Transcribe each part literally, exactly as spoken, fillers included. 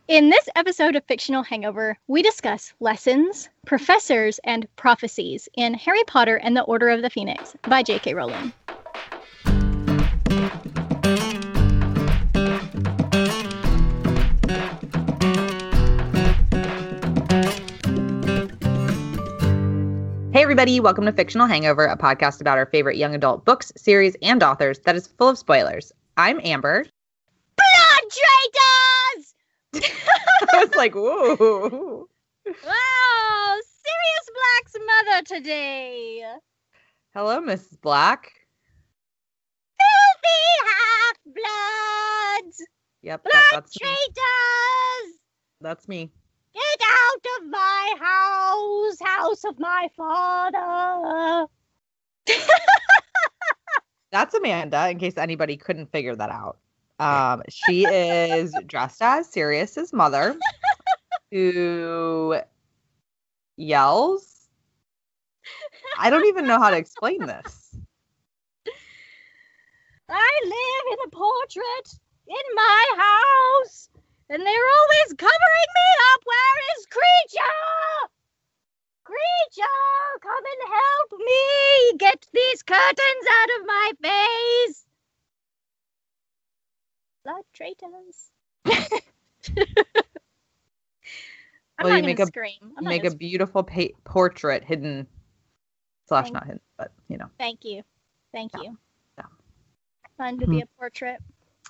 In this episode of Fictional Hangover, we discuss lessons, professors, and prophecies in Harry Potter and the Order of the Phoenix by J K Rowling. Hey everybody, welcome to Fictional Hangover, a podcast about our favorite young adult books, series, and authors that is full of spoilers. I'm Amber. Blood traitors! I was like, whoa. Wow, Sirius Black's mother today. Hello, Missus Black. Filthy half-bloods! Yep, Blood that, that's traitors! me. That's me. Get out of my house, house of my father. That's Amanda, in case anybody couldn't figure that out. Um, she is dressed as Sirius's mother, who yells. I don't even know how to explain this. I live in a portrait in my house, and they're always covering me up. Where is Creature? Creature, come and help me get these curtains out of my face. Blood traitors. I'm Well, not you gonna make a scream. I'm not make gonna a beautiful pa- portrait hidden slash Thank- not hidden, but you know. Thank you. Thank Yeah. you. Yeah. Fun to be a portrait.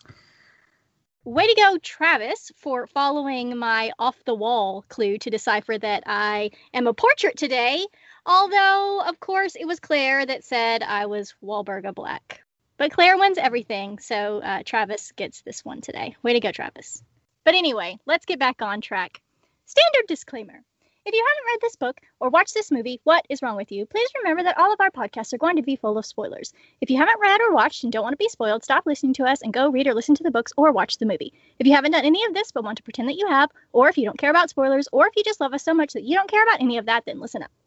Way to go, Travis, for following my off-the-wall clue to decipher that I am a portrait today. Although, of course, it was Claire that said I was Wahlberga Black. But Claire wins everything, so uh, Travis gets this one today. Way to go, Travis. But anyway, let's get back on track. Standard disclaimer. If you haven't read this book or watched this movie, what is wrong with you? Please remember that all of our podcasts are going to be full of spoilers. If you haven't read or watched and don't want to be spoiled, stop listening to us and go read or listen to the books or watch the movie. If you haven't done any of this but want to pretend that you have, or if you don't care about spoilers, or if you just love us so much that you don't care about any of that, then listen up.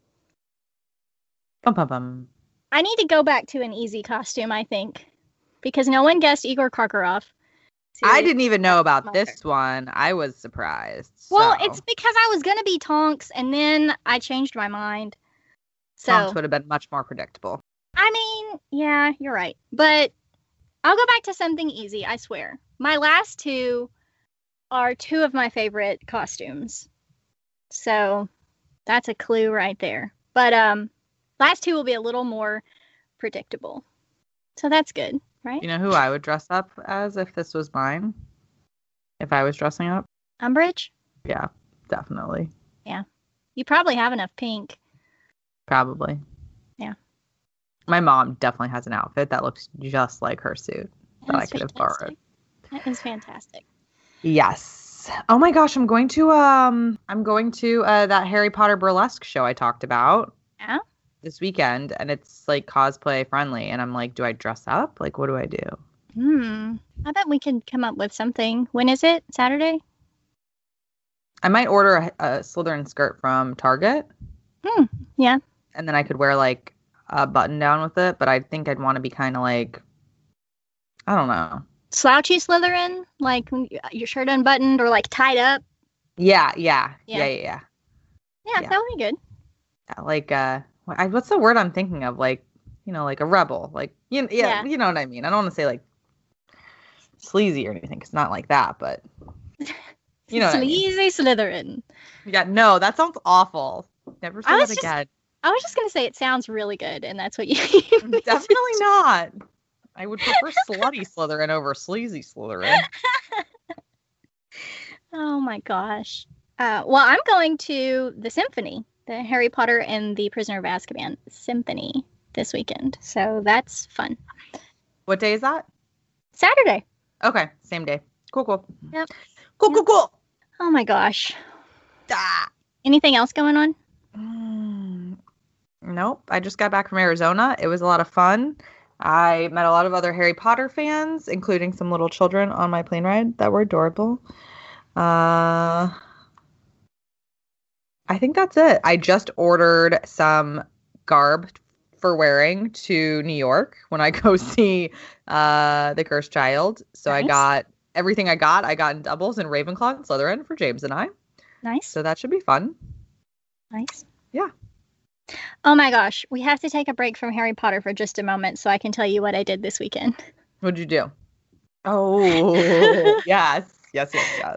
Bum, bum, bum. I need to go back to an easy costume, I think, because no one guessed Igor Karkaroff. I didn't even know about Mother. this one. I was surprised. Well, so. it's because I was going to be Tonks, and then I changed my mind. So, Tonks would have been much more predictable. I mean, yeah, you're right. But I'll go back to something easy, I swear. My last two are two of my favorite costumes. So, that's a clue right there. But um, last two will be a little more predictable. So that's good, right? You know who I would dress up as if this was mine? If I was dressing up? Umbridge? Yeah, definitely. You probably have enough pink. Probably. Yeah. My mom definitely has an outfit that looks just like her suit that I That's could have fantastic. borrowed. That is fantastic. Yes. Oh my gosh, I'm going to um I'm going to uh that Harry Potter burlesque show I talked about Yeah? this weekend, and it's like cosplay friendly, and I'm like, do I dress up? Like, what do I do? Hmm. I bet we could come up with something. When is it? Saturday? I might order a, a Slytherin skirt from Target. Hmm. Yeah. And then I could wear like a button down with it, but I think I'd want to be kind of like, I don't know. Slouchy Slytherin? Like your shirt unbuttoned or like tied up? Yeah, yeah, Yeah. yeah, yeah, yeah. Yeah, Yeah. that would be good. Yeah, like uh, what- I, what's the word I'm thinking of? Like, you know, like a rebel. Like, you, yeah, Yeah. you know what I mean. I don't want to say like sleazy or anything. It's not like that, but you know what I mean. Sleazy Slytherin. Yeah, no, that sounds awful. Never say I was that just- again. I was just going to say it sounds really good, and that's what you... Definitely not. I would prefer slutty Slytherin over sleazy Slytherin. Oh my gosh. Uh, well, I'm going to the symphony, the Harry Potter and the Prisoner of Azkaban symphony this weekend. So that's fun. What day is that? Saturday. Okay, same day. Cool, cool. Yep. Cool, Yep. cool, cool. Oh my gosh. Ah. Anything else going on? Mm, nope. I just got back from Arizona. It was a lot of fun. I met a lot of other Harry Potter fans, including some little children on my plane ride that were adorable. Uh, I think that's it. I just ordered some garb for wearing to New York when I go see uh, The Cursed Child. So I Nice. got everything I got, I got in doubles in Ravenclaw and Slytherin for James and I. Nice. So that should be fun. Nice. Yeah. Oh my gosh. We have to take a break from Harry Potter for just a moment so I can tell you what I did this weekend. What'd you do? Oh, yes. Yes, yes, yes.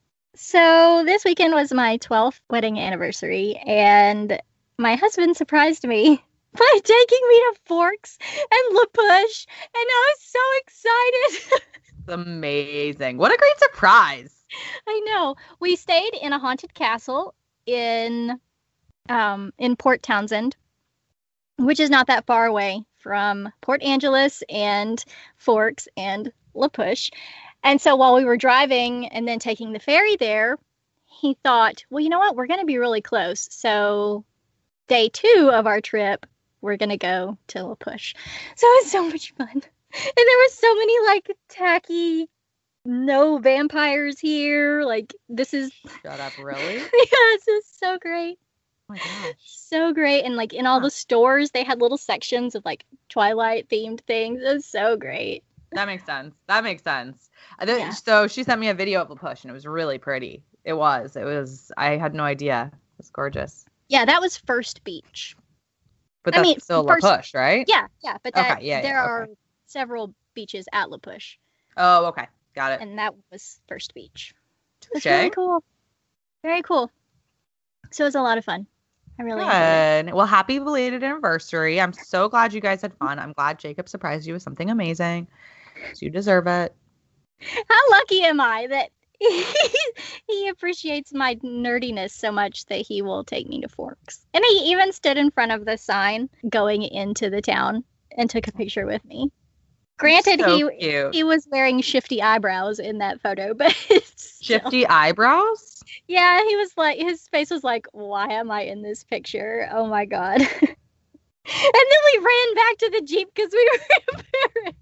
So this weekend was my twelfth wedding anniversary, and my husband surprised me by taking me to Forks and La Push, and I was so excited. Amazing. What a great surprise. I know. We stayed in a haunted castle in um in Port Townsend, which is not that far away from Port Angeles and Forks and La Push. And so while we were driving and then taking the ferry there, he thought, well, you know what? We're going to be really close. So day two of our trip, we're going to go to La Push. So it was so much fun. And there were so many like tacky, no vampires here. Like this is. Shut up, really? Yeah, this is so great. Oh my gosh. So great. And like in all the stores, they had little sections of like Twilight themed things. It was so great. That makes sense. That makes sense. I th- Yeah. So she sent me a video of La Push, and it was really pretty. It was. It was. I had no idea. It was gorgeous. Yeah, that was First Beach. But I that's mean, still first- La Push, right? Yeah, yeah. But that, Okay, yeah, there yeah, are okay. several beaches at La Push, Oh, okay. Got it. and that was First Beach. Touche. It's really cool. Very cool. So it was a lot of fun. I really enjoyed it. Good. Well, happy belated anniversary. I'm so glad you guys had fun. I'm glad Jacob surprised you with something amazing. So you deserve it. How lucky am I that he, he appreciates my nerdiness so much that he will take me to Forks. And he even stood in front of the sign going into the town and took a picture with me. Granted, So he cute. he was wearing shifty eyebrows in that photo, but it's still- Shifty eyebrows? yeah, he was like, his face was like, why am I in this picture? Oh my god. And then we ran back to the Jeep because we were embarrassed.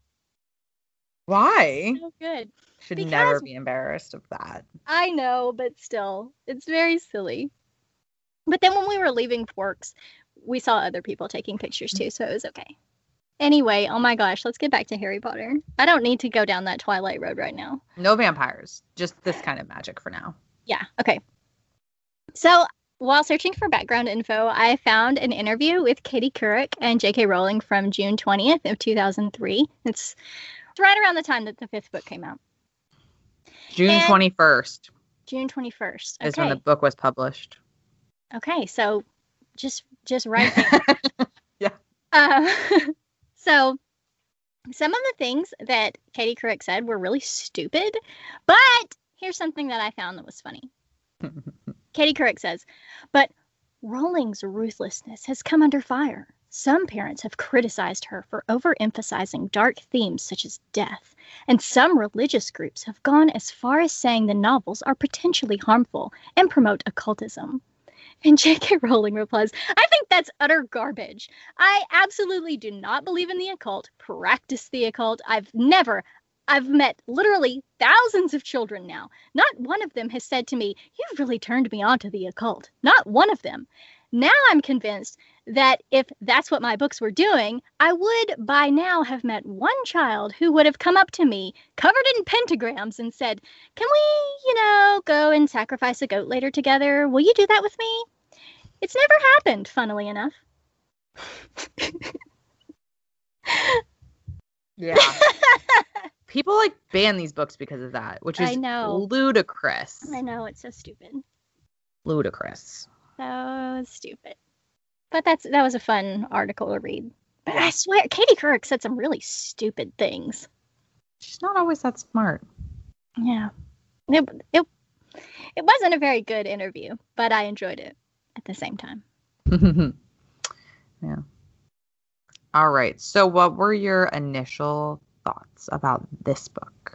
Why? So good. Should Because- never be embarrassed of that. I know, but still, it's very silly. But then when we were leaving Forks, we saw other people taking pictures too, so it was okay. Anyway, oh my gosh, let's get back to Harry Potter. I don't need to go down that Twilight road right now. No vampires. Just this kind of magic for now. Yeah, okay. So while searching for background info, I found an interview with Katie Couric and J K Rowling from June twentieth of two thousand three. It's right around the time that the fifth book came out. June And- twenty-first June twenty-first. is Okay. when the book was published. Okay, so just just right there. Yeah. Uh, so some of the things that Katie Couric said were really stupid, but here's something that I found that was funny. Katie Couric says, but Rowling's ruthlessness has come under fire. Some parents have criticized her for overemphasizing dark themes such as death, and some religious groups have gone as far as saying the novels are potentially harmful and promote occultism. And J K Rowling replies, I think that's utter garbage. I absolutely do not believe in the occult, practice the occult. I've never, I've met literally thousands of children now. Not one of them has said to me, you've really turned me on to the occult. Not one of them. Now I'm convinced that if that's what my books were doing, I would by now have met one child who would have come up to me, covered in pentagrams, and said, can we, you know, go and sacrifice a goat later together? Will you do that with me? It's never happened, funnily enough. Yeah. People like ban these books because of that, which is I know. ludicrous. I know, it's so stupid. Ludicrous. So stupid. But that's that was a fun article to read. But I swear, Katie Couric said some really stupid things. She's not always that smart. Yeah. It, it, it wasn't a very good interview, but I enjoyed it at the same time. Yeah. All right. So what were your initial thoughts about this book?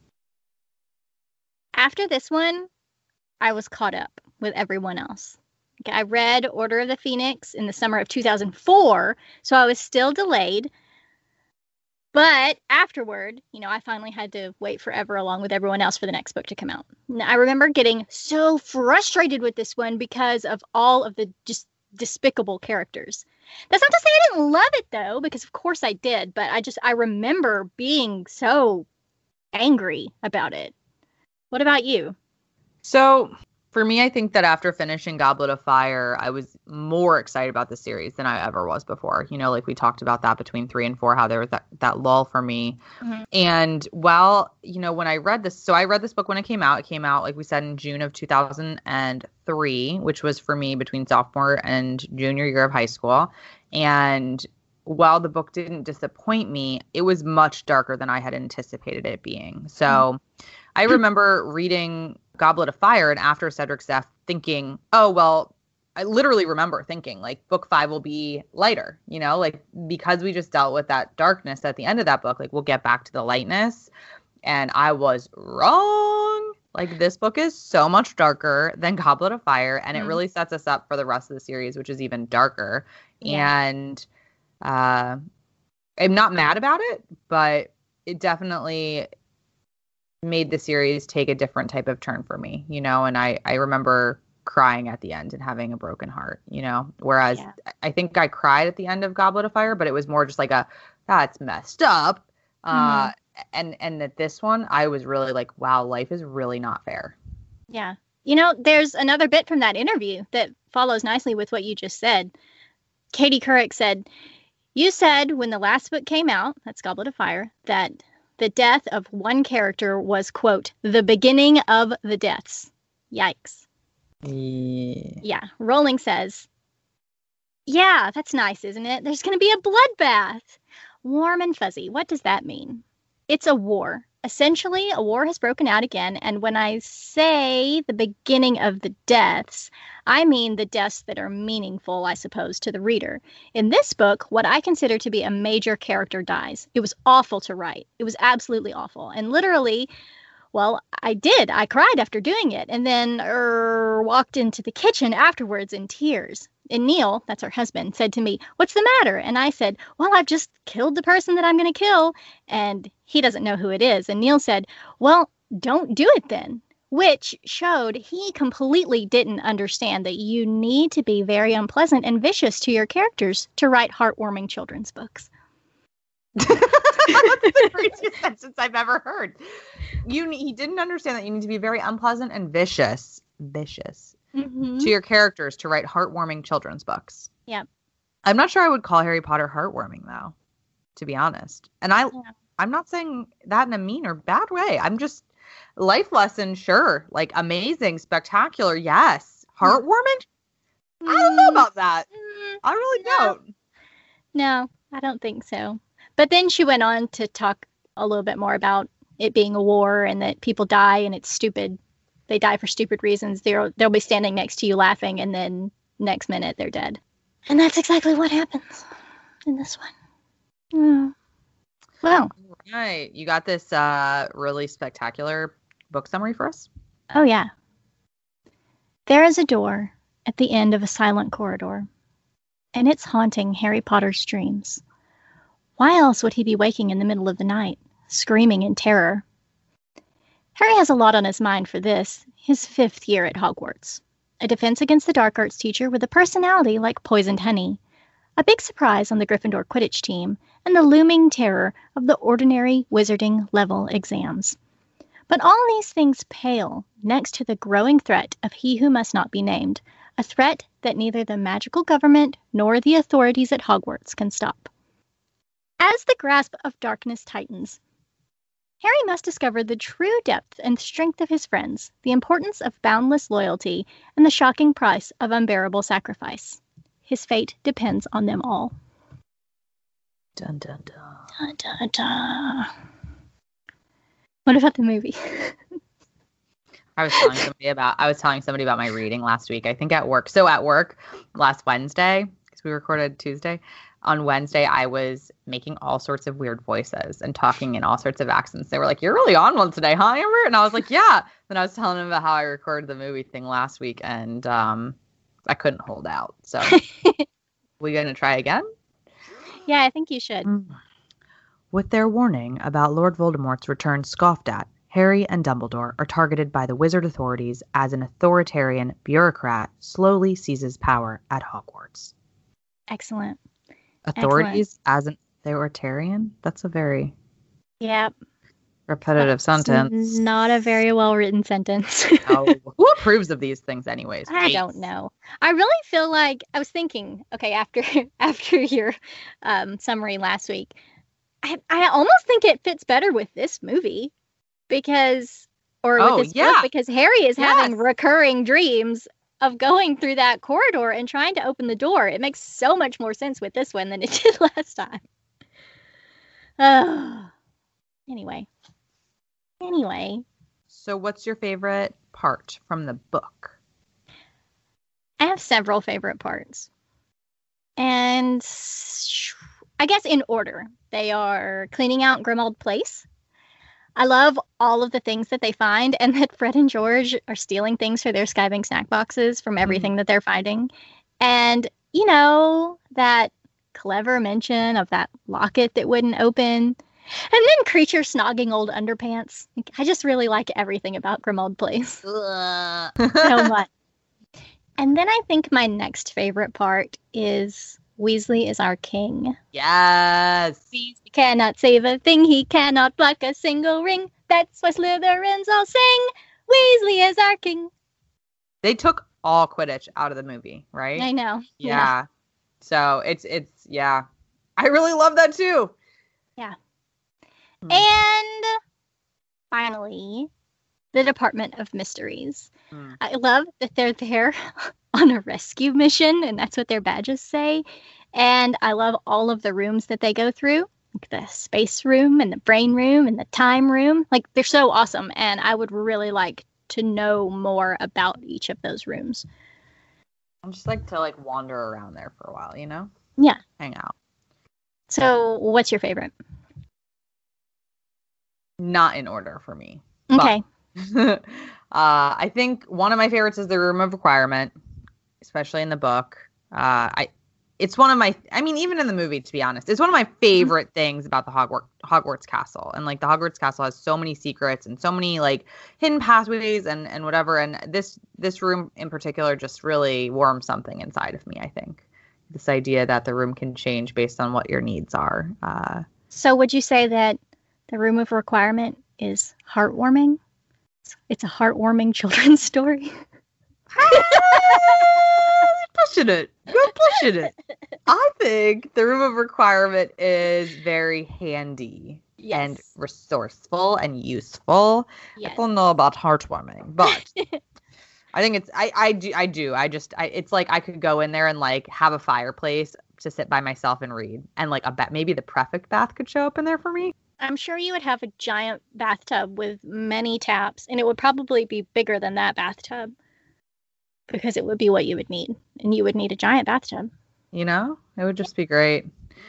After this one, I was caught up with everyone else. Like, I read Order of the Phoenix in the summer of two thousand four, so I was still delayed. But afterward, you know, I finally had to wait forever along with everyone else for the next book to come out. And I remember getting so frustrated with this one because of all of the just despicable characters. That's not to say I didn't love it though, because of course I did, but I just I remember being so angry about it. What about you? So for me, I think that after finishing Goblet of Fire, I was more excited about the series than I ever was before. You know, like we talked about that between three and four, how there was that, that lull for me. Mm-hmm. And while, you know, when I read this, so I read this book when it came out. It came out, like we said, in June of two thousand three, which was for me between sophomore and junior year of high school. And while the book didn't disappoint me, it was much darker than I had anticipated it being. So mm-hmm. I remember reading Goblet of Fire and after Cedric's death thinking, oh, well, I literally remember thinking like book five will be lighter, you know, like because we just dealt with that darkness at the end of that book, like we'll get back to the lightness. And I was wrong. Like this book is so much darker than Goblet of Fire. And mm-hmm. it really sets us up for the rest of the series, which is even darker. Yeah. And uh, I'm not mad about it, but it definitely made the series take a different type of turn for me, you know, and I, I remember crying at the end and having a broken heart, you know, whereas yeah. I think I cried at the end of Goblet of Fire, but it was more just like a, that's messed up. Uh, mm. And, and that this one, I was really like, wow, life is really not fair. Yeah. You know, there's another bit from that interview that follows nicely with what you just said. Katie Couric said, you said when the last book came out, that's Goblet of Fire, that the death of one character was, quote, the beginning of the deaths. Yikes. Yeah. Yeah. Rowling says, yeah, that's nice, isn't it? There's going to be a bloodbath. Warm and fuzzy. What does that mean? It's a war. Essentially, a war has broken out again. And when I say the beginning of the deaths, I mean the deaths that are meaningful, I suppose, to the reader. In this book, what I consider to be a major character dies. It was awful to write. It was absolutely awful. And literally, well, I did. I cried after doing it. And then er, walked into the kitchen afterwards in tears. And Neil, that's her husband, said to me, what's the matter? And I said, well, I've just killed the person that I'm going to kill. And he doesn't know who it is. And Neil said, well, don't do it then. Which showed he completely didn't understand that you need to be very unpleasant and vicious to your characters to write heartwarming children's books. That's the craziest sentence I've ever heard. You, he didn't understand that you need to be very unpleasant and vicious. Vicious. Mm-hmm. To your characters to write heartwarming children's books. Yeah. I'm not sure I would call Harry Potter heartwarming, though, to be honest. And I, yeah. I'm not saying that in a mean or bad way. I'm just, life lesson, sure. Like, amazing, spectacular, yes. Heartwarming? Mm. I don't know about that. Mm. I really no. don't. No, I don't think so. But then she went on to talk a little bit more about it being a war and that people die and it's stupid. They die for stupid reasons. They'll, they'll be standing next to you laughing, and then next minute they're dead. And that's exactly what happens in this one. Mm. Well. Right. You got this uh, really spectacular book summary for us? Oh, yeah. There is a door at the end of a silent corridor, and it's haunting Harry Potter's dreams. Why else would he be waking in the middle of the night, screaming in terror? Harry has a lot on his mind for this, his fifth year at Hogwarts. A defense against the dark arts teacher with a personality like poisoned honey. A big surprise on the Gryffindor Quidditch team, and the looming terror of the ordinary wizarding level exams. But all these things pale next to the growing threat of He Who Must Not Be Named, a threat that neither the magical government nor the authorities at Hogwarts can stop. As the grasp of darkness tightens, Harry must discover the true depth and strength of his friends, the importance of boundless loyalty, and the shocking price of unbearable sacrifice. His fate depends on them all. Dun, dun, dun. Dun, dun, dun. What about the movie? I was telling somebody about I was telling somebody about my reading last week. I think at work. So at work last Wednesday, because we recorded Tuesday. On Wednesday, I was making all sorts of weird voices and talking in all sorts of accents. They were like, "You're really on one today, huh, Amber?" And I was like, "Yeah." Then I was telling them about how I recorded the movie thing last week, and um, I couldn't hold out. So, we gonna try again? Yeah, I think you should. With their warning about Lord Voldemort's return scoffed at, Harry and Dumbledore are targeted by the wizard authorities as an authoritarian bureaucrat slowly seizes power at Hogwarts. Excellent. Authorities Excellent. As an authoritarian? That's a very... Yep. Repetitive That's sentence. Not a very well written sentence. Oh, who approves of these things anyways? I Jeez. don't know. I really feel like I was thinking, okay, after after your um, summary last week, I, I almost think it fits better with this movie because, or Oh, with this yeah. book, because Harry is Yes. having recurring dreams of going through that corridor and trying to open the door. It makes so much more sense with this one than it did last time. Oh. Anyway. Anyway. So what's your favorite part from the book? I have several favorite parts. And I guess in order. They are cleaning out Grimmauld Place. I love all of the things that they find, and that Fred and George are stealing things for their Skybing snack boxes from everything mm-hmm. that they're finding. And, you know, that clever mention of that locket that wouldn't open. And then Creature snogging old underpants. I just really like everything about Grimmauld Place. So much. And then I think my next favorite part is Weasley is our king. Yes. Weasley cannot save a thing. He cannot pluck a single ring. That's why Slytherins all sing. Weasley is our king. They took all Quidditch out of the movie, right? I know. Yeah. yeah. So it's, it's, yeah. I really love that too. Yeah. Mm. And finally, the Department of Mysteries. Mm. I love that they're there on a rescue mission, and that's what their badges say. And I love all of the rooms that they go through, like the space room and the brain room and the time room. Like, they're so awesome, and I would really like to know more about each of those rooms. I just like to like wander around there for a while, you know? Yeah. Hang out. So, what's your favorite? Not in order for me. Okay. But, uh, I think one of my favorites is the Room of Requirement, especially in the book. Uh, I, it's one of my, I mean, even in the movie, to be honest, it's one of my favorite mm-hmm. things about the Hogwarts, Hogwarts Castle. And like the Hogwarts Castle has so many secrets and so many like hidden pathways and, and whatever. And this, this room in particular just really warms something inside of me, I think. This idea that the room can change based on what your needs are. Uh, so would you say that the Room of Requirement is heartwarming? It's a heartwarming children's story. Pushing it. You're pushing it. I think the Room of Requirement is very handy yes. and resourceful and useful. Yes. I don't know about heartwarming, but I think it's I, I do I do. I just I it's like I could go in there and like have a fireplace to sit by myself and read. And like a ba- maybe the prefect bath could show up in there for me. I'm sure you would have a giant bathtub with many taps, and it would probably be bigger than that bathtub because it would be what you would need, and you would need a giant bathtub. You know, it would just be great.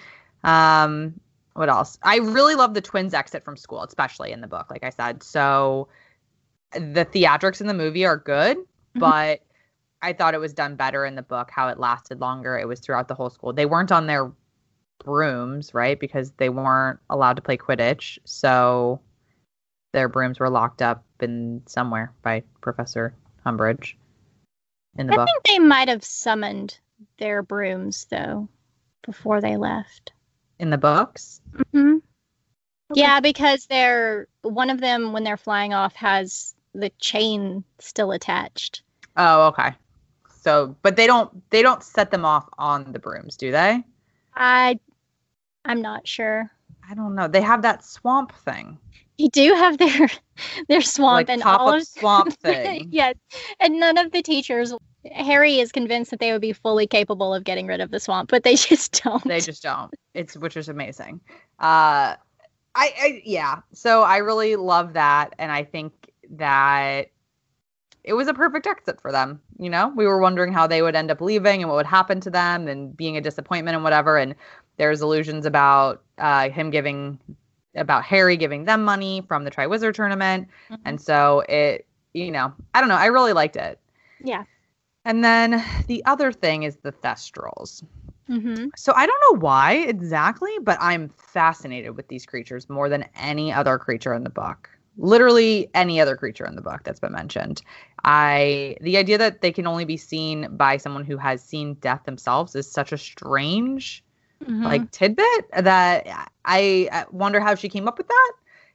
Um, what else? I really love the twins' exit from school, especially in the book, like I said. So the theatrics in the movie are good, mm-hmm. but I thought it was done better in the book, how it lasted longer. It was throughout the whole school. They weren't on their brooms, right? Because they weren't allowed to play Quidditch. So their brooms were locked up in somewhere by Professor Umbridge in the I book. I think they might have summoned their brooms, though, before they left. In the books? Mm-hmm. Okay. Yeah, because they're one of them, when they're flying off, has the chain still attached. Oh, okay. So, but they don't they don't set them off on the brooms, do they? I, I'm not sure. I don't know. They have that swamp thing. You do have their their swamp like and pop all up of swamp thing. Yes, and none of the teachers. Harry is convinced that they would be fully capable of getting rid of the swamp, but they just don't. They just don't. It's which is amazing. Uh, I, I yeah. So I really love that, and I think that it was a perfect exit for them. You know, we were wondering how they would end up leaving and what would happen to them and being a disappointment and whatever. And there's allusions about uh, him giving, about Harry giving them money from the Triwizard Tournament. Mm-hmm. And so it, you know, I don't know. I really liked it. Yeah. And then the other thing is the Thestrals. Mm-hmm. So I don't know why exactly, but I'm fascinated with these creatures more than any other creature in the book. Literally any other creature in the book that's been mentioned. I the idea that they can only be seen by someone who has seen death themselves is such a strange mm-hmm. like tidbit that I, I wonder how she came up with that.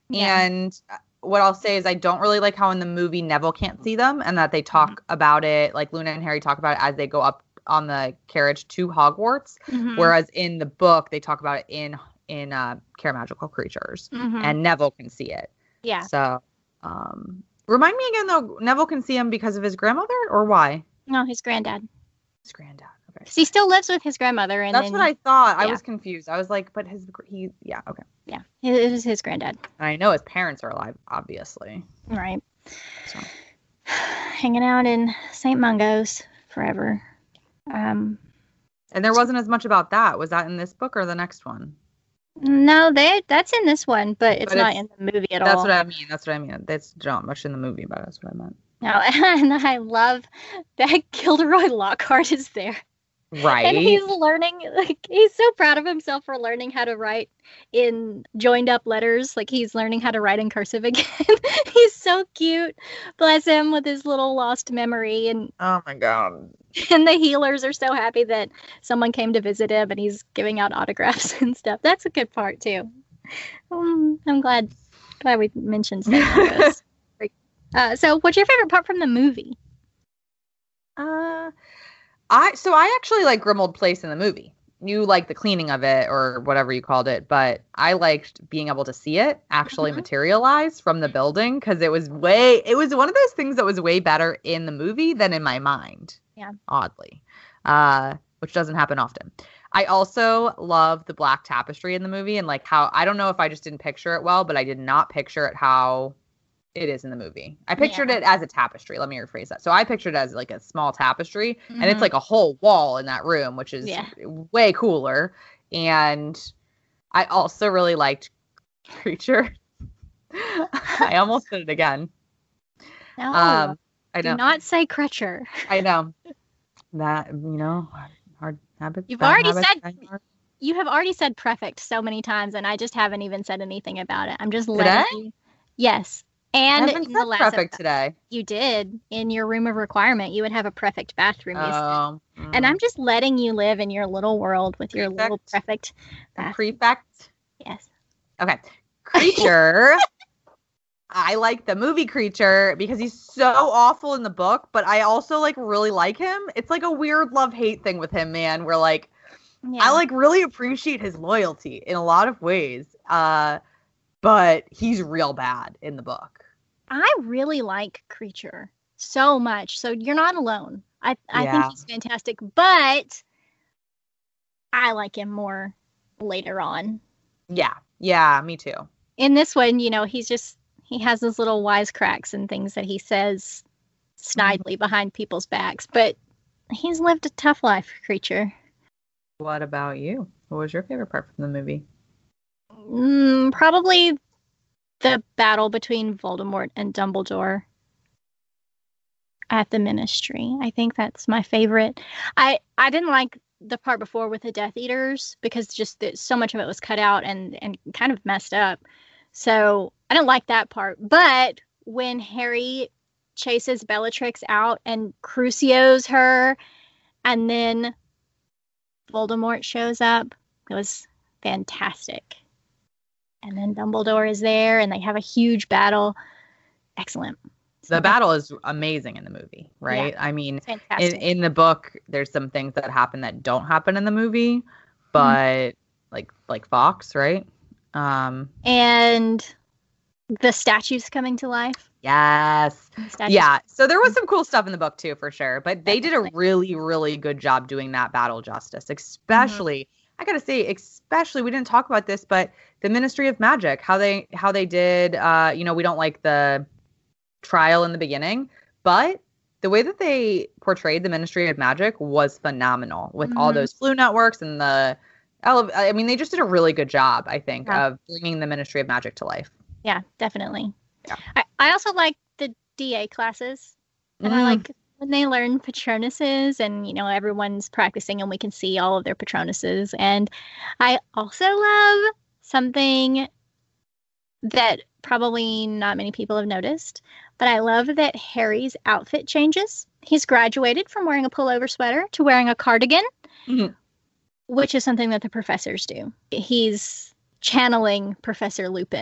Yeah. And what I'll say is I don't really like how in the movie Neville can't see them and that they talk Mm-hmm. about it, like Luna and Harry talk about it as they go up on the carriage to Hogwarts. Mm-hmm. Whereas in the book, they talk about it in in uh, Care Magical Creatures, Mm-hmm. and Neville can see it. Yeah. So, um, remind me again though, Neville can see him because of his grandmother, or why? No, his granddad. His granddad. Okay. Because he still lives with his grandmother, and That's then, what I thought. I yeah. was confused. I was like, but his he yeah okay. Yeah, it was his granddad. And I know his parents are alive, obviously. Right. So. Hanging out in Saint Mungo's forever. Um. And there wasn't as much about that. Was that in this book or the next one? No, they that's in this one, but it's But not it's- in the movie at That's all. what I mean. That's what I mean. That's not much in the movie, but that's what I meant. No, and I love that Gilderoy Lockhart is there. Right. And he's learning, like, he's so proud of himself for learning how to write in joined up letters. Like, he's learning how to write in cursive again. He's so cute. Bless him with his little lost memory. And, Oh my god. and the healers are so happy that someone came to visit him and he's giving out autographs and stuff. That's a good part, too. Um, I'm glad, glad we mentioned Saint Mungo's. uh, so, what's your favorite part from the movie? Uh, I so I actually like Grimmauld Place in the movie. You like the cleaning of it or whatever you called it, but I liked being able to see it actually Mhm. materialize from the building because it was way it was one of those things that was way better in the movie than in my mind. Yeah. Oddly. Uh, which doesn't happen often. I also love the black tapestry in the movie and like how I don't know if I just didn't picture it well, but I did not picture it how it is in the movie. I pictured Yeah. it as a tapestry. Let me rephrase that. So I pictured it as like a small tapestry, and it's Mhm. like a whole wall in that room, which is Yeah. way cooler. And I also really liked Creature. I almost did it again. No, Um, I do know. not say Crutcher. I know. That, you know, hard habits. You've bad already habits, said- kind of hard. You have already said prefect so many times, and I just haven't even said anything about it. I'm just Did letting I? you. Yes. I And haven't in the said last perfect episode, today. you did. In your room of requirement, you would have a prefect bathroom. you said. Oh, And mm. I'm just letting you live in your little world with your little Prefect. prefect. A bath- prefect. Yes. Okay. Creature. I like the movie Creature because he's so awful in the book, but I also like really like him. It's like a weird love-hate thing with him, man, where like Yeah. I like really appreciate his loyalty in a lot of ways. Uh but he's real bad in the book. I really like Creature so much. So you're not alone. I I Yeah. think he's fantastic, but I like him more later on. Yeah. Yeah, me too. In this one, you know, he's just he has those little wisecracks and things that he says snidely behind people's backs, but he's lived a tough life, Creature. What about you? What was your favorite part from the movie? Mm, probably the battle between Voldemort and Dumbledore at the Ministry. I think that's my favorite. I I didn't like the part before with the Death Eaters because just that so much of it was cut out and and kind of messed up. So I didn't like that part. But when Harry chases Bellatrix out and Crucio's her, and then Voldemort shows up, it was fantastic. And then Dumbledore is there, and they have a huge battle. Excellent. The battle is amazing in the movie, right? I mean, It's fantastic. in in the book, there's some things that happen that don't happen in the movie, but like like Fox, right? Um, and the statues coming to life. yes, The statues- yeah. So there was some cool stuff in the book too, for sure. But they did a Definitely. really really good job doing that battle justice, especially. I gotta say, especially we didn't talk about this, but the Ministry of Magic, how they how they did. Uh, you know, we don't like the trial in the beginning, but the way that they portrayed the Ministry of Magic was phenomenal with all Mhm. those flu networks and the ele- I mean, they just did a really good job, I think, Yeah. of bringing the Ministry of Magic to life. Yeah, definitely. Yeah. I, I also like the D A classes. And I Mm. like when they learn Patronuses and, you know, everyone's practicing and we can see all of their Patronuses. And I also love something that probably not many people have noticed, but I love that Harry's outfit changes. He's graduated from wearing a pullover sweater to wearing a cardigan, Mhm. which is something that the professors do. He's channeling Professor Lupin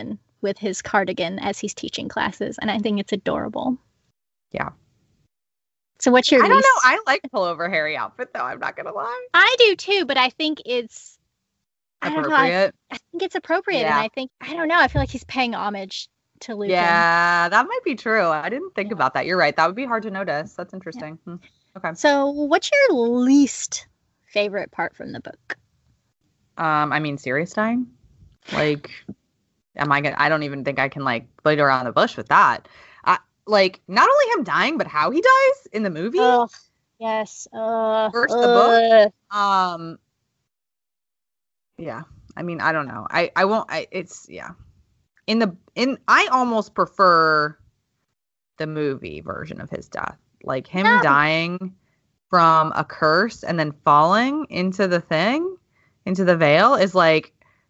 with his cardigan as he's teaching classes, and I think it's adorable. Yeah. So what's your I don't least... know. I like pullover Harry outfit, though. I'm not going to lie. I do, too, but I think it's... Appropriate. I don't know. I, I think it's appropriate, Yeah. and I think... I don't know. I feel like he's paying homage to Lucan. Yeah, that might be true. I didn't think about that. You're right. That would be hard to notice. That's interesting. Yeah. Hmm. Okay. So what's your least favorite part from the book? Um, I mean, Sirius dying. Like, am I gonna? I don't even think I can like beat around the bush with that. I like not only him dying, but how he dies in the movie. Oh, yes. Uh, Versus uh, the book. Um. Yeah. I mean, I don't know. I I won't. I it's yeah. In the in, I almost prefer the movie version of his death, like him no. dying from a curse and then falling into the thing, into the veil, is like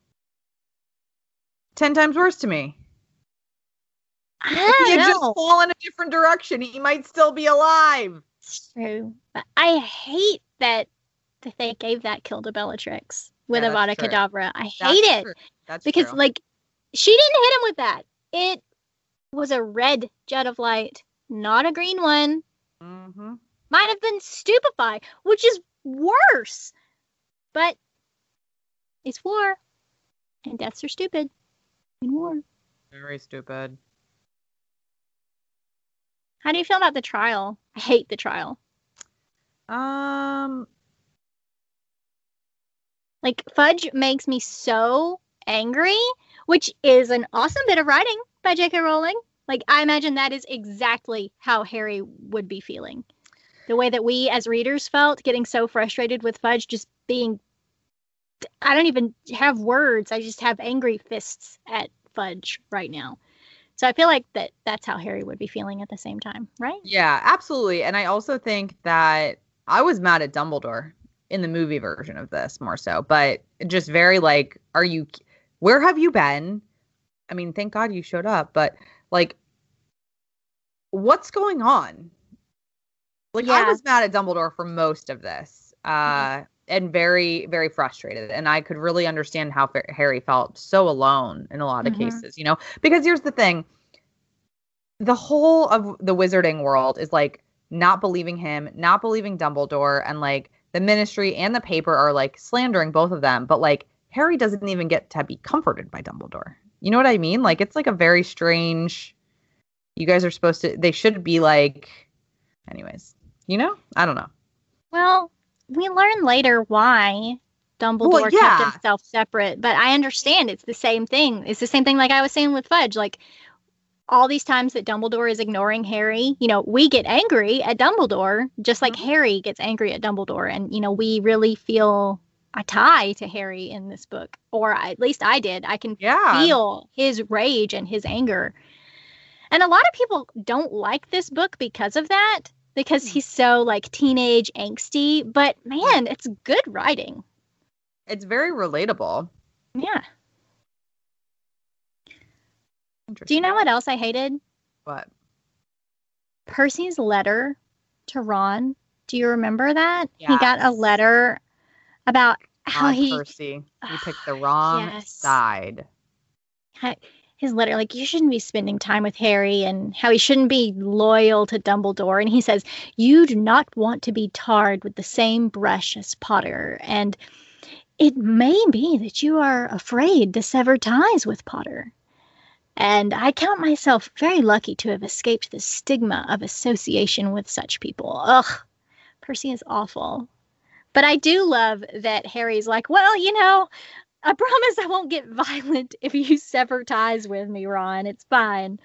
ten times worse to me. I if don't he had know. just fallen a different direction, he might still be alive. It's true, but I hate that that they gave that kill to Bellatrix with Yeah, Avada that's true. Kedavra. I That's hate it true. That's because true. like she didn't hit him with that. It was a red jet of light, not a green one. Mm-hmm. Might have been stupefy, which is worse. But it's war, and deaths are stupid in war. Very stupid. How do you feel about the trial? I hate the trial. Um, Like, Fudge makes me so angry, which is an awesome bit of writing by J K Rowling. Like, I imagine that is exactly how Harry would be feeling. The way that we as readers felt, getting so frustrated with Fudge just being... I don't even have words. I just have angry fists at Fudge right now. So I feel like that that's how Harry would be feeling at the same time, right? Yeah, absolutely. And I also think that I was mad at Dumbledore in the movie version of this more so, but just very like, are you, where have you been? I mean, thank God you showed up, but like, what's going on? Like, Yeah. I was mad at Dumbledore for most of this, uh, mm-hmm. and very, very frustrated. And I could really understand how Harry felt so alone in a lot of mm-hmm. cases, you know, because here's the thing. The whole of the wizarding world is like not believing him, not believing Dumbledore, and like the ministry and the paper are like slandering both of them. But like Harry doesn't even get to be comforted by Dumbledore. You know what I mean? Like, it's like a very strange, you guys are supposed to, they should be like, anyways, you know, I don't know. Well, we learn later why Dumbledore well, yeah. kept himself separate, but I understand it's the same thing. It's the same thing like I was saying with Fudge. Like, all these times that Dumbledore is ignoring Harry, you know, we get angry at Dumbledore, just like mm-hmm. Harry gets angry at Dumbledore. And, you know, we really feel a tie to Harry in this book, or at least I did. I can yeah. feel his rage and his anger. And a lot of people don't like this book because of that, because he's so like teenage angsty, but man, it's good writing. It's very relatable. Yeah. Do you know what else I hated? What? Percy's letter to Ron. Do you remember that? Yes. He got a letter about how God, he... Percy. He picked the wrong yes. side. His letter, like, you shouldn't be spending time with Harry, and how he shouldn't be loyal to Dumbledore. And he says, you do not want to be tarred with the same brush as Potter. And it may be that you are afraid to sever ties with Potter. And I count myself very lucky to have escaped the stigma of association with such people. Ugh, Percy is awful. But I do love that Harry's like, well, you know, I promise I won't get violent if you sever ties with me, Ron. It's fine.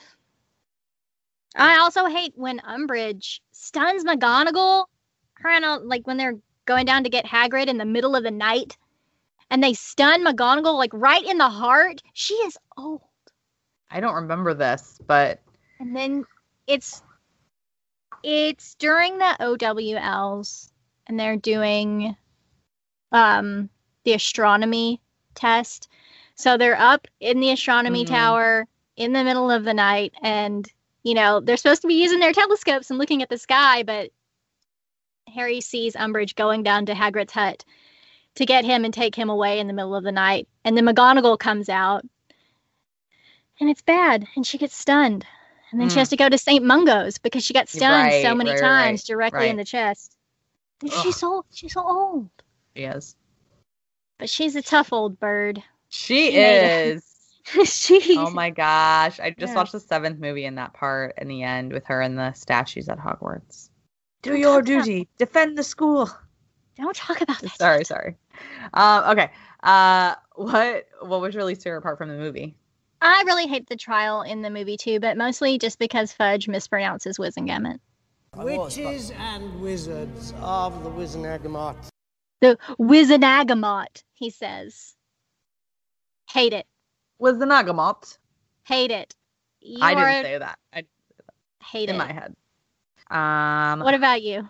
I also hate when Umbridge stuns McGonagall. Her and, like, when they're going down to get Hagrid in the middle of the night, and they stun McGonagall, like, right in the heart. She is old. I don't remember this, but... And then it's it's during the O W Ls, and they're doing um, the astronomy test. So they're up in the astronomy mm-hmm. tower in the middle of the night, and, you know, they're supposed to be using their telescopes and looking at the sky, but Harry sees Umbridge going down to Hagrid's hut to get him and take him away in the middle of the night. And then McGonagall comes out. and it's bad, and she gets stunned. And then Mm. she has to go to Saint Mungo's because she got stunned Right, so many right, times right, directly in right. the chest. And Ugh. she's so she's so old. She is. But she's a tough old bird. She, She made it. is. she Oh my gosh. I just Yeah. watched the seventh movie in that part in the end with her and the statues at Hogwarts. Do Don't your talk about- duty. Defend the school. Don't talk about that. Sorry, sorry. Um, okay. Uh, what what was your least favorite part from the movie? I really hate the trial in the movie too, but mostly just because Fudge mispronounces Wizengamot. Witches and wizards of the Wizenagamot. The Wizenagamot, he says. Hate it. Was the Nagamot? Hate it. You I are- didn't say that. I hate in it. my head. Um, What about you?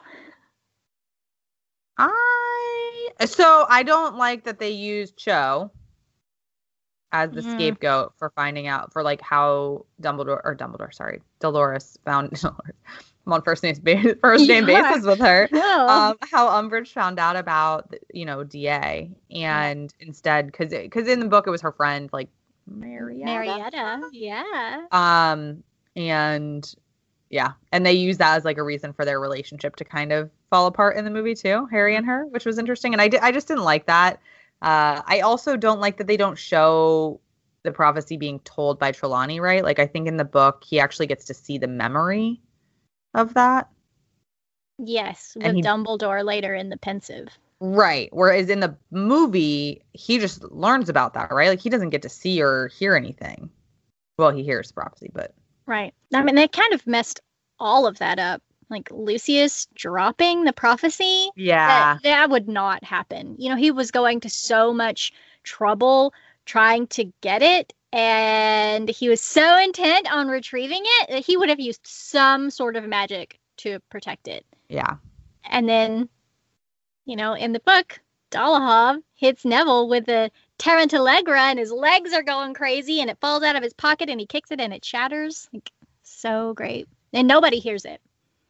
I so I don't like that they use Cho as the Mhm. scapegoat for finding out for like how Dumbledore or Dumbledore, sorry, Dolores found. I'm on first name ba- first name You are. basis with her. No. Um, how Umbridge found out about you know D A and instead because because in the book it was her friend like Marietta. Marietta. Yeah. Um and yeah, and they use that as like a reason for their relationship to kind of fall apart in the movie too, Harry and her, which was interesting. And I did, I just didn't like that. Uh, I also don't like that they don't show the prophecy being told by Trelawney, right? Like I think in the book he actually gets to see the memory of that. Yes, with And he- Dumbledore later in the Pensive. Right. Whereas in the movie, he just learns about that, right? Like he doesn't get to see or hear anything. Well, he hears prophecy, but Right. I mean, they kind of messed all of that up. Like Lucius dropping the prophecy. yeah. That, that would not happen. You know, he was going to so much trouble trying to get it, and he was so intent on retrieving it that he would have used some sort of magic to protect it. Yeah. And then, you know, in the book, Dolohov hits Neville with a Tarantalegra and his legs are going crazy and it falls out of his pocket and he kicks it and it shatters. Like, so great. And nobody hears it.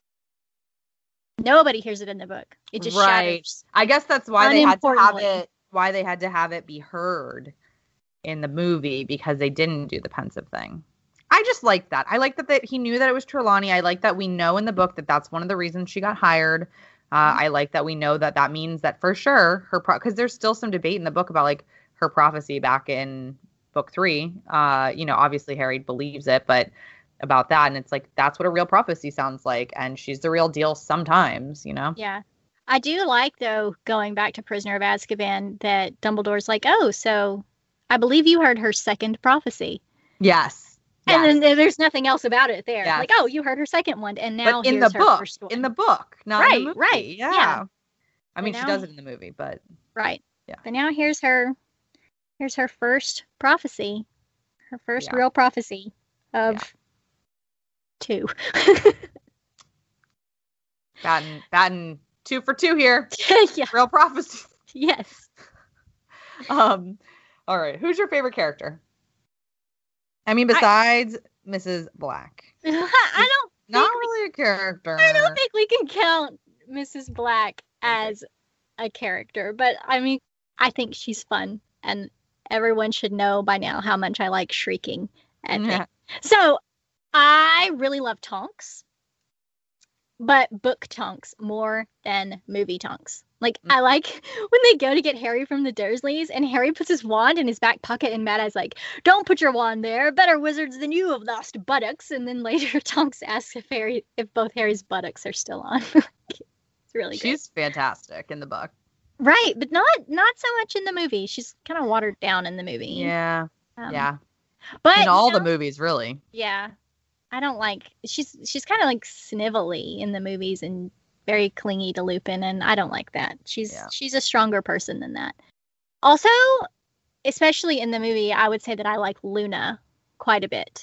Nobody hears it in the book. It just Right. shatters. I guess that's why they had to have Unimportantly. it why they had to have it be heard in the movie because they didn't do the pensive thing. I just like that. I like that, that he knew that it was Trelawney. I like that we know in the book that that's one of the reasons she got hired. Uh, I like that we know that that means that for sure her pro because there's still some debate in the book about like her prophecy back in book three. Uh, you know, obviously Harry believes it, but about that, and it's like that's what a real prophecy sounds like, and she's the real deal sometimes, you know. Yeah. I do like, though, going back to Prisoner of Azkaban, that Dumbledore's like, oh, so I believe you heard her second prophecy. Yes. And yes. then there- there's nothing else about it there. Yes. Like, oh, you heard her second one, and now but in here's the her book, first one. in the book, not Right, in the movie. right, Yeah. yeah. I mean, But she now- does it in the movie, but Right. Yeah. But now here's her, here's her first prophecy, her first Yeah. real prophecy of Yeah. two. batting, batting two for two here. Yeah. Real prophecy. Yes. Um, all right. Who's your favorite character? I mean, besides Missus Black, I don't. not think we- really a character. I don't think we can count Missus Black as a character, but I mean, I think she's fun, and everyone should know by now how much I like shrieking at Yeah. things. So I really love Tonks, but book Tonks more than movie Tonks. Like, Mm. I like when they go to get Harry from the Dursleys, and Harry puts his wand in his back pocket, and Mad Eye's like, "Don't put your wand there. Better wizards than you have lost buttocks." And then later, Tonks asks if Harry, if both Harry's buttocks are still on. It's really great. She's fantastic in the book. Right, but not not so much in the movie. She's kind of watered down in the movie. Yeah. Um, yeah. But In all you the know, movies, really. yeah, I don't like. She's she's kind of like snivelly in the movies and very clingy to Lupin, and I don't like that. She's Yeah. she's a stronger person than that. Also, especially in the movie, I would say that I like Luna quite a bit,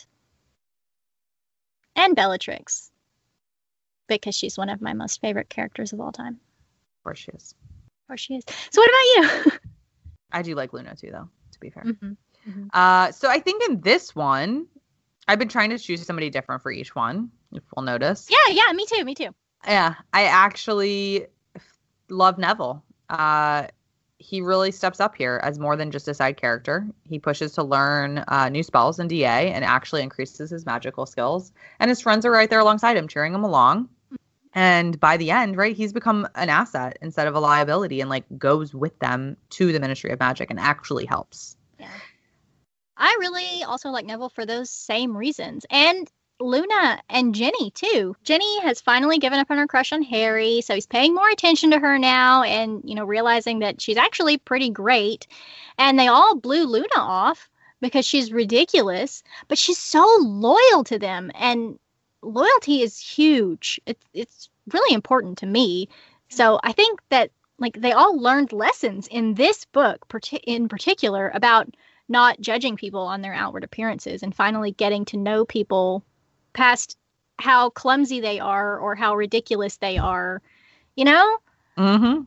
and Bellatrix, because she's one of my most favorite characters of all time. Of course she is. Or she is. So what about you? I do like Luna too, though, to be fair. Mhm. Uh, so I think in this one, I've been trying to choose somebody different for each one, if we'll notice. Yeah, yeah, me too, me too. Yeah, I actually f- love Neville. Uh, he really steps up here as more than just a side character. He pushes to learn uh, new spells in D A and actually increases his magical skills. And his friends are right there alongside him, cheering him along. And by the end, right, he's become an asset instead of a liability and like goes with them to the Ministry of Magic and actually helps. Yeah. I really also like Neville for those same reasons. And Luna and Ginny, too. Ginny has finally given up on her crush on Harry, so he's paying more attention to her now and, you know, realizing that she's actually pretty great. And they all blew Luna off because she's ridiculous, but she's so loyal to them. And loyalty is huge. It's, it's really important to me. So I think that, like, they all learned lessons in this book in particular about not judging people on their outward appearances and finally getting to know people past how clumsy they are or how ridiculous they are, you know? Mm-hmm.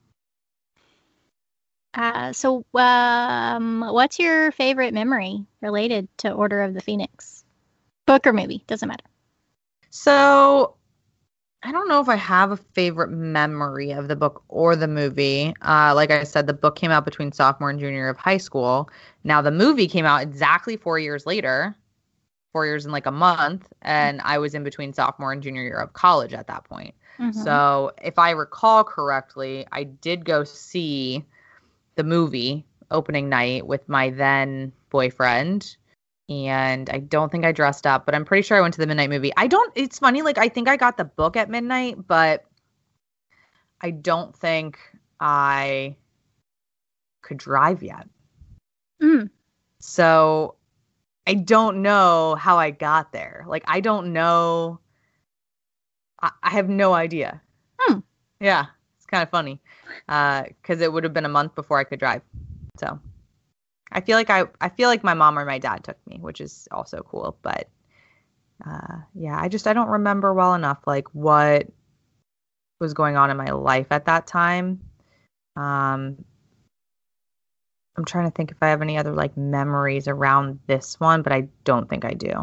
Uh, so um, what's your favorite memory related to Order of the Phoenix? Book or movie, doesn't matter. So I don't know if I have a favorite memory of the book or the movie. Uh, like I said, the book came out between sophomore and junior year of high school. Now the movie came out exactly four years later. Four years in like a month, and I was in between sophomore and junior year of college at that point. Mm-hmm. So if I recall correctly, I did go see the movie opening night with my then boyfriend, and I don't think I dressed up, but I'm pretty sure I went to the midnight movie. I don't, it's funny, like I think I got the book at midnight, but I don't think I could drive yet. Mm. So I don't know how I got there. Like, I don't know. I, I have no idea. Hmm. Yeah, it's kind of funny because uh, it would have been a month before I could drive. So I feel like I, I feel like my mom or my dad took me, which is also cool. But uh, yeah, I just I don't remember well enough like what was going on in my life at that time. Um. I'm trying to think if I have any other like memories around this one, but I don't think I do.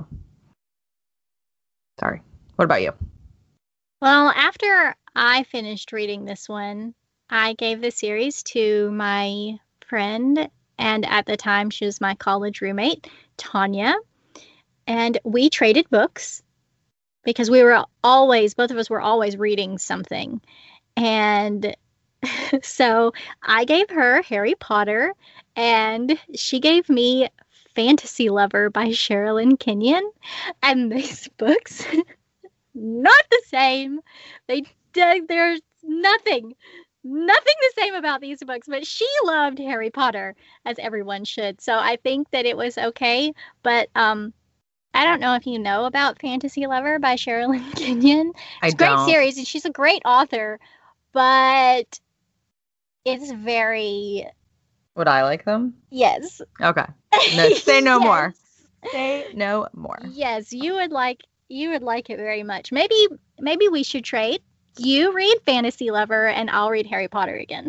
Sorry. What about you? Well, after I finished reading this one, I gave the series to my friend, and at the time she was my college roommate, Tanya, and we traded books because we were always, both of us were always reading something. And so I gave her Harry Potter, and she gave me Fantasy Lover by Sherilyn Kenyon. And these books, not the same. They there's nothing, nothing the same about these books. But she loved Harry Potter, as everyone should. So I think that it was okay. But um, I don't know if you know about Fantasy Lover by Sherilyn Kenyon. It's a great don't. series, and she's a great author. But it's very... Would I like them? Yes. Okay. No, say no yes. more. Say no more. Yes, you would like you would like it very much. Maybe maybe we should trade. You read Fantasy Lover, and I'll read Harry Potter again.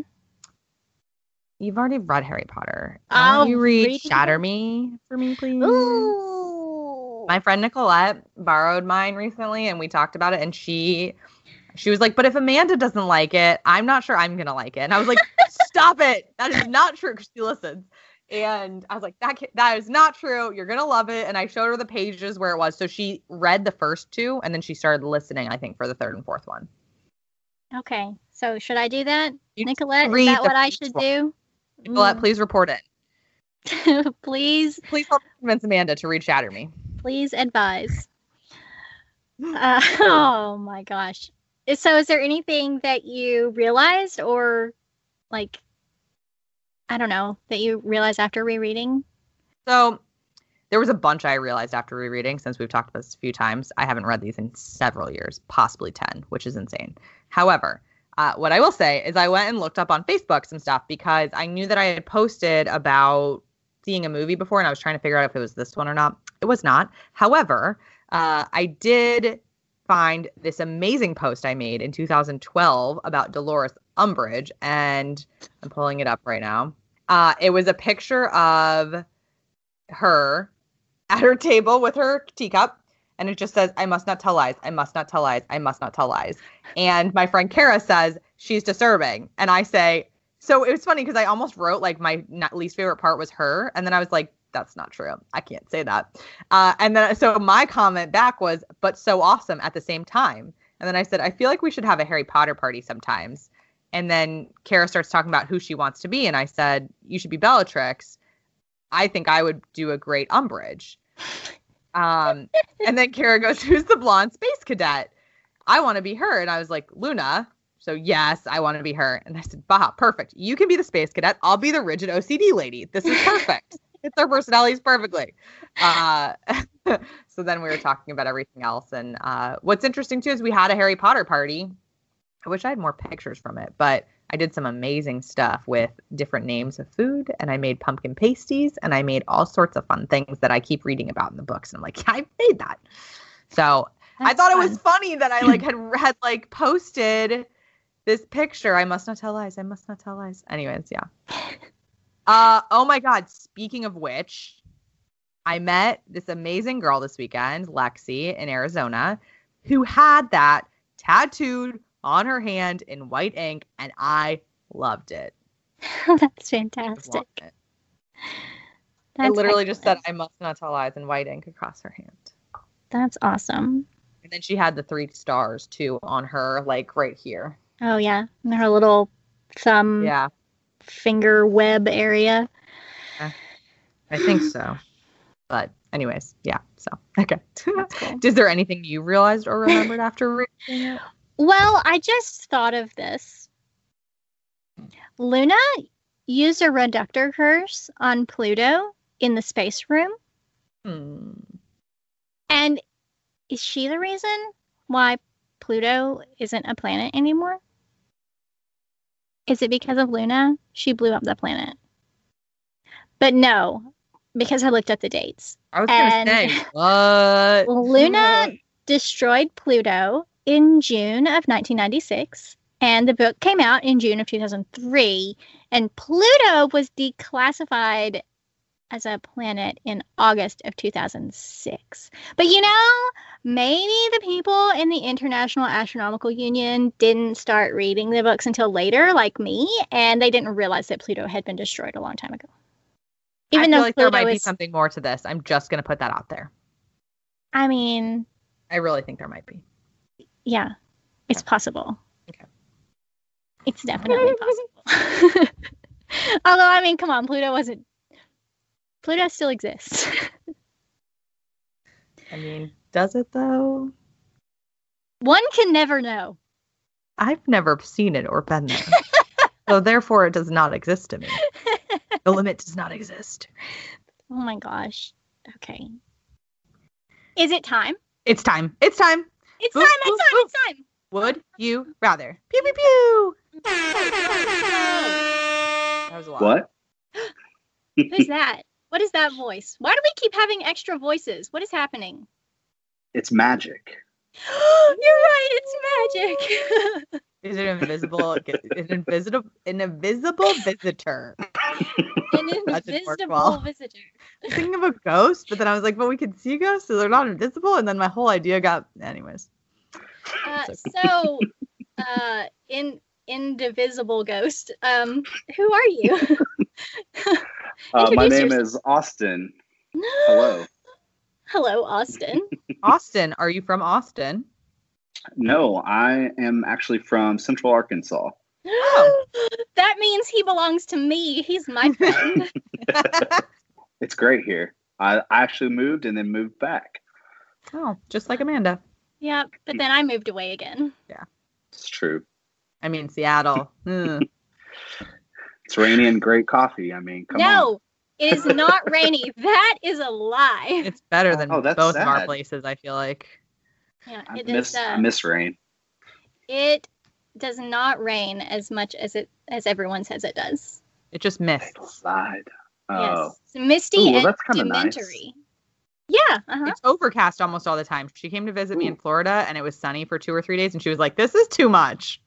You've already read Harry Potter. I'll Can you read, read Shatter it. Me for me, please? Ooh. My friend Nicolette borrowed mine recently, and we talked about it, and she... She was like, but if Amanda doesn't like it, I'm not sure I'm going to like it. And I was like, stop it. That is not true, because she listens. And I was like, that that is not true. You're going to love it. And I showed her the pages where it was. So she read the first two, and then she started listening, I think, for the third and fourth one. Okay. So should I do that, You Nicolette? Is read that the what I first should one. do? Nicolette, please report it. Please. Please help convince Amanda to read Shatter Me. Please advise. Uh, oh, my gosh. So is there anything that you realized or, like, I don't know, that you realized after rereading? So there was a bunch I realized after rereading, since we've talked about this a few times. I haven't read these in several years, possibly ten, which is insane. However, uh, what I will say is I went and looked up on Facebook some stuff because I knew that I had posted about seeing a movie before, and I was trying to figure out if it was this one or not. It was not. However, uh, I did find this amazing post I made in two thousand twelve about Dolores Umbridge, and I'm pulling it up right now. Uh, it was a picture of her at her table with her teacup, and it just says, I must not tell lies, I must not tell lies, I must not tell lies. And my friend Kara says, she's disturbing. And I say, So it was funny because I almost wrote like my not least favorite part was her. And then I was like, that's not true. I can't say that. Uh, and then so my comment back was, but so awesome at the same time. And then I said, I feel like we should have a Harry Potter party sometimes. And then Kara starts talking about who she wants to be. And I said, you should be Bellatrix. I think I would do a great Umbridge. Um, and then Kara goes, who's the blonde space cadet? I want to be her. And I was like, Luna. So yes, I want to be her. And I said, Baha, perfect. You can be the space cadet. I'll be the rigid O C D lady. This is perfect. It's our personalities perfectly. Uh, so then we were talking about everything else. And uh, what's interesting too is we had a Harry Potter party. I wish I had more pictures from it, but I did some amazing stuff with different names of food, and I made pumpkin pasties, and I made all sorts of fun things that I keep reading about in the books. And I'm like, yeah, I made that. So That's I thought fun. It was funny that I like had had like posted this picture. I must not tell lies. I must not tell lies. Anyways, yeah. Uh, oh my God. Speaking of which, I met this amazing girl this weekend, Lexi, in Arizona, who had that tattooed on her hand in white ink, and I loved it. That's fantastic. It. That's I literally excellent. just said, I must not tell lies in white ink across her hand. That's awesome. And then she had the three stars, too, on her, like, right here. Oh, yeah. And her little thumb yeah. finger web area. Yeah, I think so. But anyways, yeah. So, okay. That's cool. Is there anything you realized or remembered after reading it? Well, I just thought of this. Luna used a reductor curse on Pluto in the space room. Hmm. And is she the reason why Pluto isn't a planet anymore? Is it because of Luna? She blew up the planet. But no, because I looked at the dates. I was going to say, what? Luna destroyed Pluto in June of nineteen ninety-six, and the book came out in June of two thousand three, and Pluto was declassified as a planet in August of two thousand six. But you know, maybe the people in the International Astronomical Union didn't start reading the books until later, like me, and they didn't realize that Pluto had been destroyed a long time ago. Even I feel though like Pluto there might is, be something more to this. I'm just going to put that out there. I mean, I really think there might be. Yeah, it's okay. possible. Okay. It's definitely possible. Although, I mean, come on, Pluto wasn't... Pluto still exists. I mean, does it, though? One can never know. I've never seen it or been there. So, therefore, it does not exist to me. The limit does not exist. Oh, my gosh. Okay. Is it time? It's time. It's time. It's time, it's time, it's time. Would you rather? Pew, pew, pew. That was a lot. What? Who's that? What is that voice? Why do we keep having extra voices? What is happening? It's magic. You're right, it's magic. Is it invisible? An invisible, an invisible visitor. An invisible well. visitor. I was thinking of a ghost, but then I was like, well, we can see ghosts, so they're not invisible. And then my whole idea got, anyways. Uh, so, uh, in indivisible ghost, um, who are you? uh, my name yourself. is Austin. Hello. Hello, Austin. Austin, are you from Austin? No, I am actually from Central Arkansas. Oh. That means he belongs to me. He's my friend. It's great here. I, I actually moved and then moved back. Oh, just like Amanda. Yeah, but then I moved away again. Yeah. It's true. I mean, Seattle. Mm. It's rainy and great coffee. I mean, come no, on. No, it is not rainy. That is a lie. It's better than oh, both sad. of our places, I feel like. Yeah, I it miss, is. Uh, I miss rain. It does not rain as much as it as everyone says it does. It just mists. Outside. Oh. Yes, it's misty Ooh, well, and that's dementory. nice. Yeah, uh-huh. It's overcast almost all the time. She came to visit Ooh. me in Florida, and it was sunny for two or three days, and she was like, "This is too much."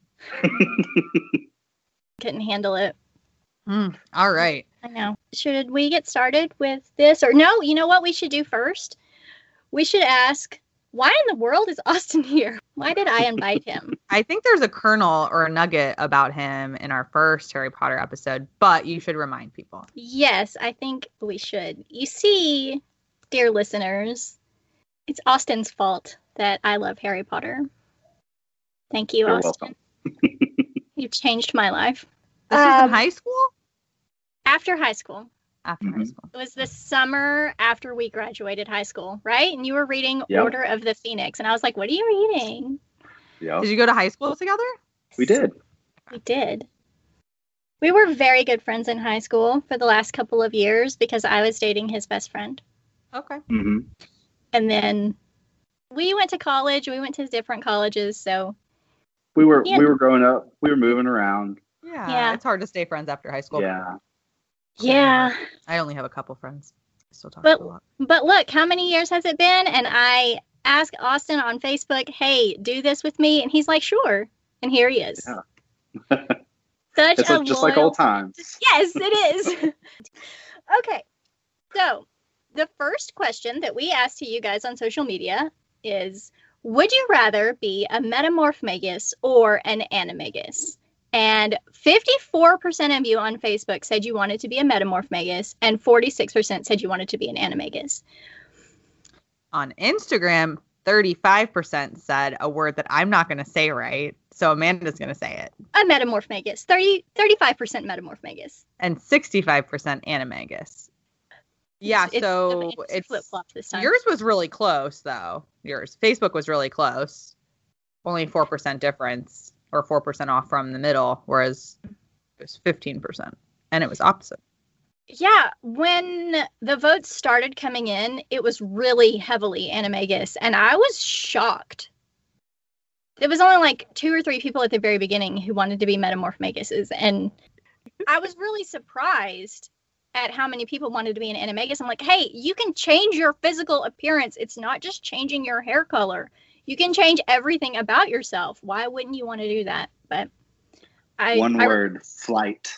Couldn't handle it. Mm, all right. I know. Should we get started with this, or no? You know what we should do first? We should ask, why in the world is Austin here? Why did I invite him? I think there's a kernel or a nugget about him in our first Harry Potter episode, but you should remind people. Yes, I think we should. You see, dear listeners, it's Austin's fault that I love Harry Potter. Thank you, You're Austin. welcome. You've changed my life. This was Um, in high school? After high school. After high Mhm. school. It was the summer after we graduated high school, right? And you were reading Yep. Order of the Phoenix. And I was like, what are you reading? Yeah, Did you go to high school together? we did. We did. We were very good friends in high school for the last couple of years because I was dating his best friend. Okay. hmm And then we went to college. We went to different colleges. So, We were Yeah. we were growing up. We were moving around. Yeah, Yeah. it's hard to stay friends after high school. Yeah. yeah. I only have a couple friends. I still talk But- to a lot. But look, how many years has it been? And I asked Austin on Facebook, hey, do this with me. And he's like, sure. And here he is. Yeah. Such It's a like, just like loyal- old times. Yes, it is. Okay. So, the first question that we asked to you guys on social media is, would you rather be a Metamorphmagus or an Animagus? And fifty-four percent of you on Facebook said you wanted to be a Metamorphmagus, and forty-six percent said you wanted to be an Animagus. On Instagram, thirty-five percent said a word that I'm not going to say right. So Amanda's going to say it. A Metamorphmagus. thirty, thirty-five percent Metamorphmagus. And sixty-five percent Animagus. Yeah, It's- so it's, it's flip-flop this time. yours was really close though. Yours. Facebook was really close. Only four percent difference or four percent off from the middle, whereas it was fifteen percent. And it was opposite. Yeah, when the votes started coming in, it was really heavily Animagus, and I was shocked. There was only like two or three people at the very beginning who wanted to be Metamorphmaguses, and I was really surprised at how many people wanted to be an Animagus. I'm like, hey, you can change your physical appearance. It's not just changing your hair color. You can change everything about yourself. Why wouldn't you want to do that? But I One I- word, flight.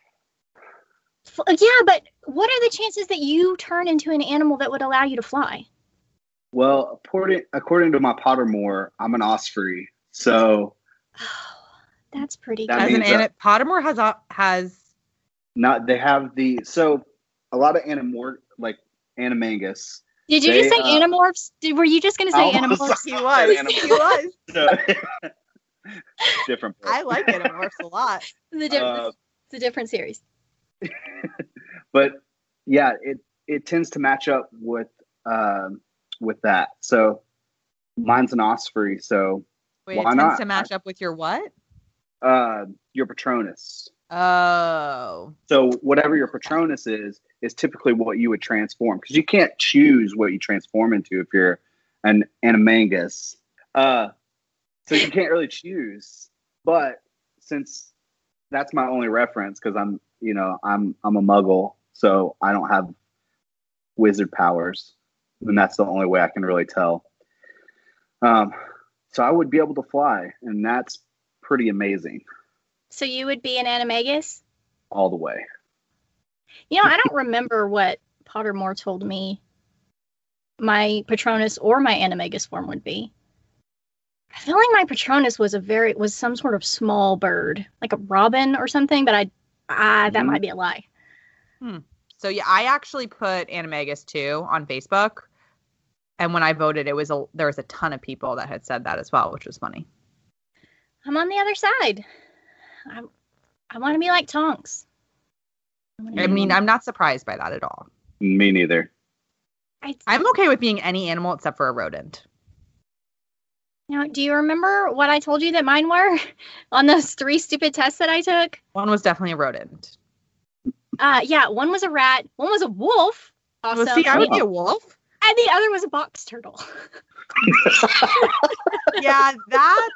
F- Yeah, but what are the chances that you turn into an animal that would allow you to fly? Well, according according to my Pottermore, I'm an osprey. So That's pretty That As good. an means Ana- that- Pottermore has a- has not they have the so a lot of animor like Animagus. Did you they, just say uh, Animorphs? Did, were you just going to say almost Animorphs? he said was. Animorphs. He was. So- different. I like Animorphs a lot. The di- Uh, it's a different series. but yeah, it it tends to match up with um with that. So mine's an osprey. So Wait, Why it tends not? to match up with your what? uh, your Patronus. Oh. So whatever your Patronus is, is typically what you would transform because you can't choose what you transform into if you're an Animagus. Uh, so you can't really choose. But since that's my only reference, because I'm, you know, I'm I'm a Muggle, so I don't have wizard powers, and that's the only way I can really tell. Um, so I would be able to fly, and that's pretty amazing So you would be an Animagus? all the way. You know, I don't remember what Pottermore told me my Patronus or my Animagus form would be. I feel like my Patronus was a very was some sort of small bird, like a robin or something, but I ah that Mhm. might be a lie. So yeah, I actually put Animagus too on Facebook. And when I voted, it was a there was a ton of people that had said that as well, which was funny. I'm on the other side. I I want to be like Tonks. I wanna I be- mean, I'm not surprised by that at all. Me neither. I, I'm okay with being any animal except for a rodent. now, do you remember what I told you that mine were on those three stupid tests that I took? One was definitely a rodent. Uh, yeah, one was a rat, one was a wolf. Awesome. Well, see, I and, would the, be a wolf. and the other was a box turtle. Yeah, that's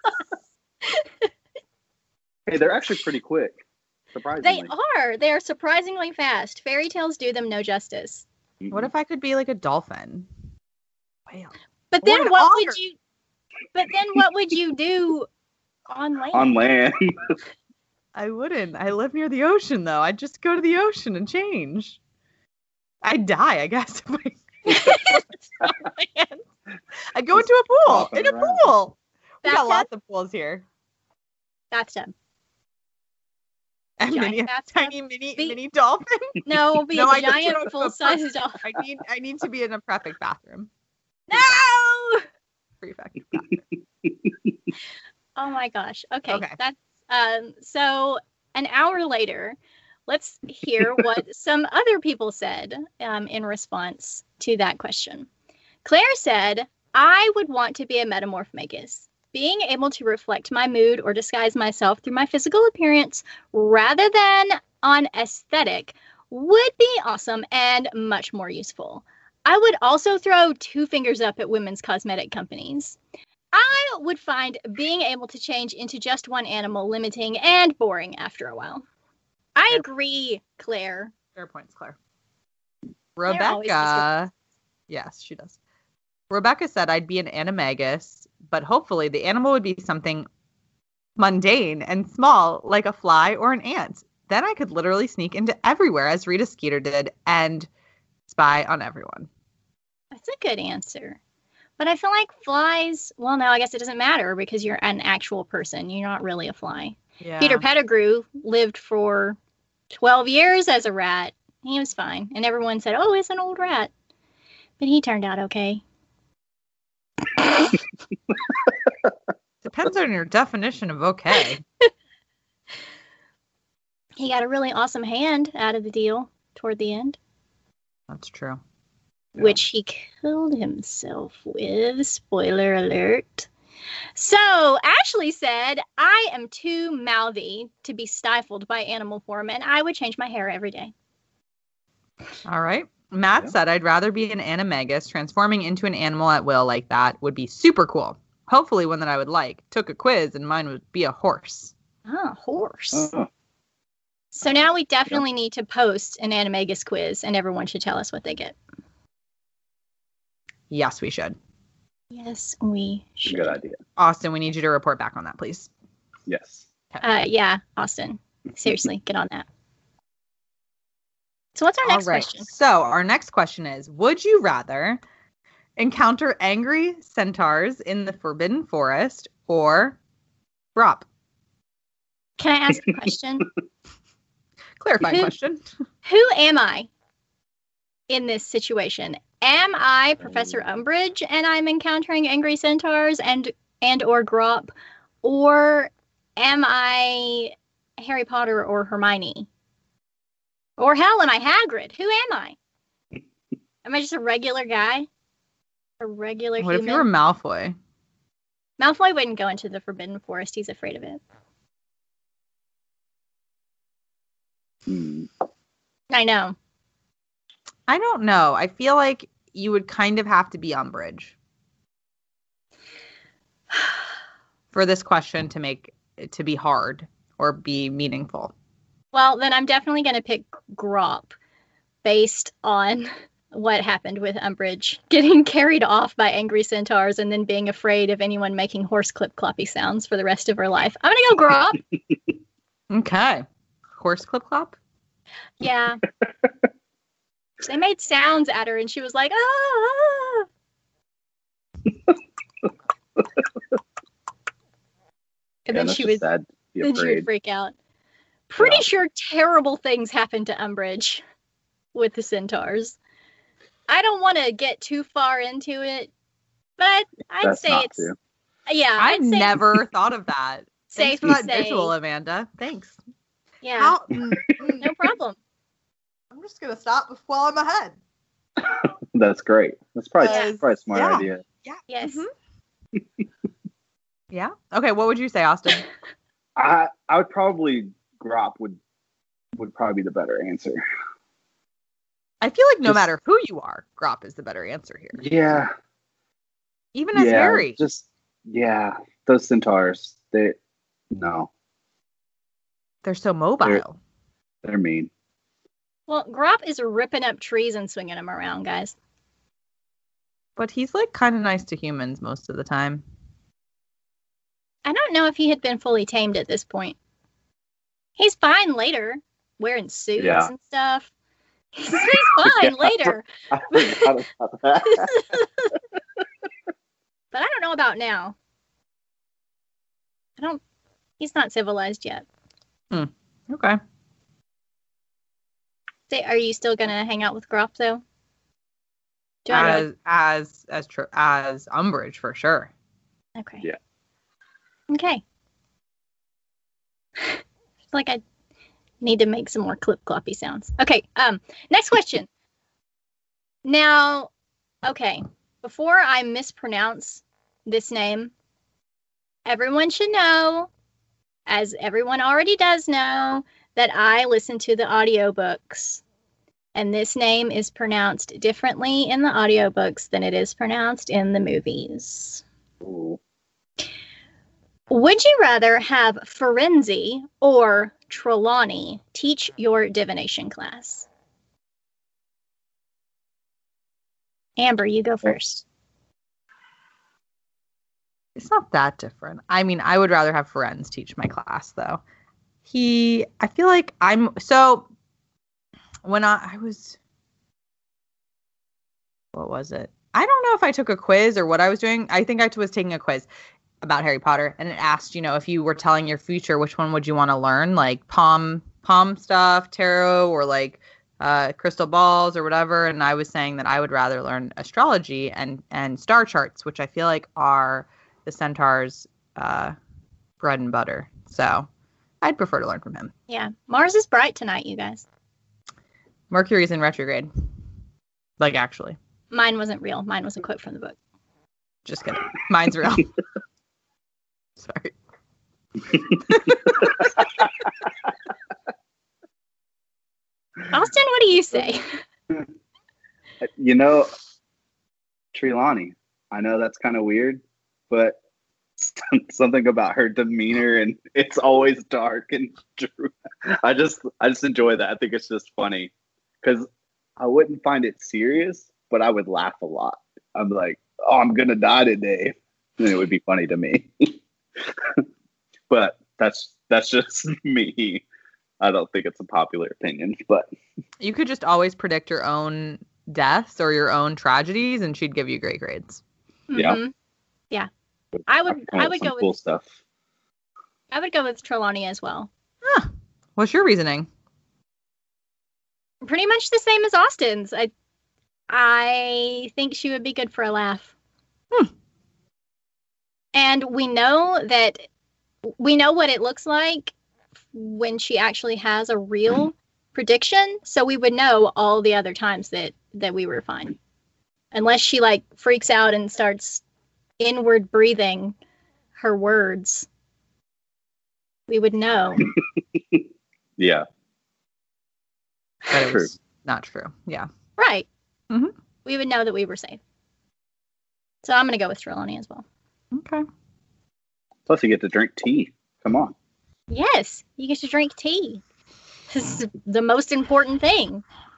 Hey, they're actually pretty quick. Surprisingly. They are. They are surprisingly fast. Fairy tales do them no justice. what if I could be like a dolphin? Whale. But Or then an what otter. would you? But then what would you do on land? on land? I wouldn't. I live near the ocean, though. I'd just go to the ocean and change. I'd die, I guess. If I... I'd go into a pool. Flopping In a around. pool. We That got test- lots of pools here. bathtub. A Giant mini, bathtub? tiny mini Be- mini dolphin. No, it'll be No, I a just giant wrote the full-size perfect- dolphin. I need I need to be in a perfect bathroom. No! Prefect. bathroom. Oh my gosh. Okay. Okay. That's um so an hour later, let's hear what some other people said um, in response to that question. Claire said, I would want to be a metamorph magus. Being able to reflect my mood or disguise myself through my physical appearance rather than on aesthetic would be awesome and much more useful. I would also throw two fingers up at women's cosmetic companies. I would find being able to change into just one animal limiting and boring after a while. I Fair. agree, Claire. Fair points, Claire. Claire always gives Rebecca. Yes, she does. Rebecca said I'd be an animagus, but hopefully the animal would be something mundane and small, like a fly or an ant. Then I could literally sneak into everywhere, as Rita Skeeter did, and spy on everyone. That's a good answer. But I feel like flies, well, no, I guess it doesn't matter because you're an actual person. You're not really a fly. Yeah. Peter Pettigrew lived for twelve years as a rat. He was fine. And everyone said, oh, it's an old rat. But he turned out okay. Depends on your definition of okay. He got a really awesome hand out of the deal toward the end, That's true. which he killed himself with. Spoiler alert. So Ashley said, I am too mouthy to be stifled by animal form, and I would change my hair every day. All right. Matt Yeah. said I'd rather be an animagus. Transforming into an animal at will like that would be super cool. Hopefully one that I would like. Took a quiz and mine would be a horse. Ah, horse. Oh, So now we definitely need to post an animagus quiz, and everyone should tell us what they get. Yes, we should. Yes, we should. good idea. Austin, we need you to report back on that, please. Yes. Uh, yeah, Austin. Seriously, get on that. So what's our next All right. question? So our next question is, would you rather encounter angry centaurs in the Forbidden Forest or Grop? Can I ask a question? Clarifying Who- question. Who am I in this situation? Am I Professor Umbridge and I'm encountering angry centaurs and and or Grop, or am I Harry Potter or Hermione? Or hell, am I Hagrid? Who am I? Am I just a regular guy? A regular What if human? you were Malfoy? Malfoy wouldn't go into the Forbidden Forest. He's afraid of it. Hmm. I know. I don't know. I feel like you would kind of have to be Umbridge for this question to make it to be hard or be meaningful. Well, then I'm definitely going to pick Grop based on what happened with Umbridge getting carried off by angry centaurs and then being afraid of anyone making horse clip cloppy sounds for the rest of her life. I'm going to go Grop. Okay. Horse clip clop? Yeah. They made sounds at her and she was like, ah. And Yeah, then that's she just was sad. to Be then she would afraid. freak out. Pretty Yeah. sure terrible things happened to Umbridge with the centaurs. I don't want to get too far into it, but I'd, I'd Best say not it's to. yeah. I've I'd say never thought of that. safe Thanks for to that say. visual, Amanda. Thanks. Yeah, How- mm, mm. no problem. I'm just gonna stop while I'm ahead. That's great. That's probably, Yes. probably a smart Yeah. idea. Yeah. Yes. Mhm. Yeah. Okay. What would you say, Austin? I I would probably Grop would would probably be the better answer. I feel like no Just- matter who you are, Grop is the better answer here. Yeah. Even as yeah. Harry. Just yeah. Those centaurs. They no. They're so mobile. They're mean. Well, Grop is ripping up trees and swinging them around, guys. But he's like kind of nice to humans most of the time. I don't know if he had been fully tamed at this point. He's fine later, wearing suits Yeah. and stuff. He's fine Yeah. later, I forgot about that. but I don't know about now. I don't. He's not civilized yet. Hmm. Okay. So are you still gonna hang out with Groff though? Do I know? As as as true as Umbridge for sure. Okay. Yeah. Okay. It's like I need to make some more clip cloppy sounds. Okay. Um. Next question. Now, okay. Before I mispronounce this name, everyone should know, as everyone already does know, that I listen to the audiobooks. And this name is pronounced differently in the audiobooks than it is pronounced in the movies. Ooh. Would you rather have Firenze or Trelawney teach your divination class? Amber, you go first. It's not that different. I mean, I would rather have Firenze teach my class though. He, I feel like I'm so. When I, I was, what was it? I don't know if I took a quiz or what I was doing. I think I was taking a quiz about Harry Potter, and it asked, you know, if you were telling your future, which one would you want to learn? Like palm, palm stuff, tarot, or like uh, crystal balls or whatever. And I was saying that I would rather learn astrology and, and star charts, which I feel like are the Centaur's uh, bread and butter. So I'd prefer to learn from him. Yeah. Mars is bright tonight, you guys. Mercury's in retrograde. Like, actually. Mine wasn't real. Mine was a quote from the book. Just kidding. Mine's real. Sorry. Austin, what do you say? You know, Trelawney, I know that's kind of weird, but something about her demeanor, and it's always dark and true. I just, I just enjoy that. I think it's just funny because I wouldn't find it serious, but I would laugh a lot. I'm like, oh, I'm gonna die today, and it would be funny to me. But that's that's just me. I don't think it's a popular opinion, but you could just always predict your own deaths or your own tragedies, and she'd give you great grades. Yeah, mm-hmm. yeah. I would, I would go cool with stuff. I would go with Trelawney as well. Huh. What's your reasoning? Pretty much the same as Austin's. I, I think she would be good for a laugh. Hmm. And we know that we know what it looks like when she actually has a real prediction, so we would know all the other times that that we were fine, unless she like freaks out and starts inward breathing her words. We would know. Yeah, But it true. was not true. Yeah. Right. Mm-hmm. We would know that we were safe. So I'm gonna go with Trelawney as well. Okay. Plus, you get to drink tea. Come on. Yes, you get to drink tea. This is the most important thing.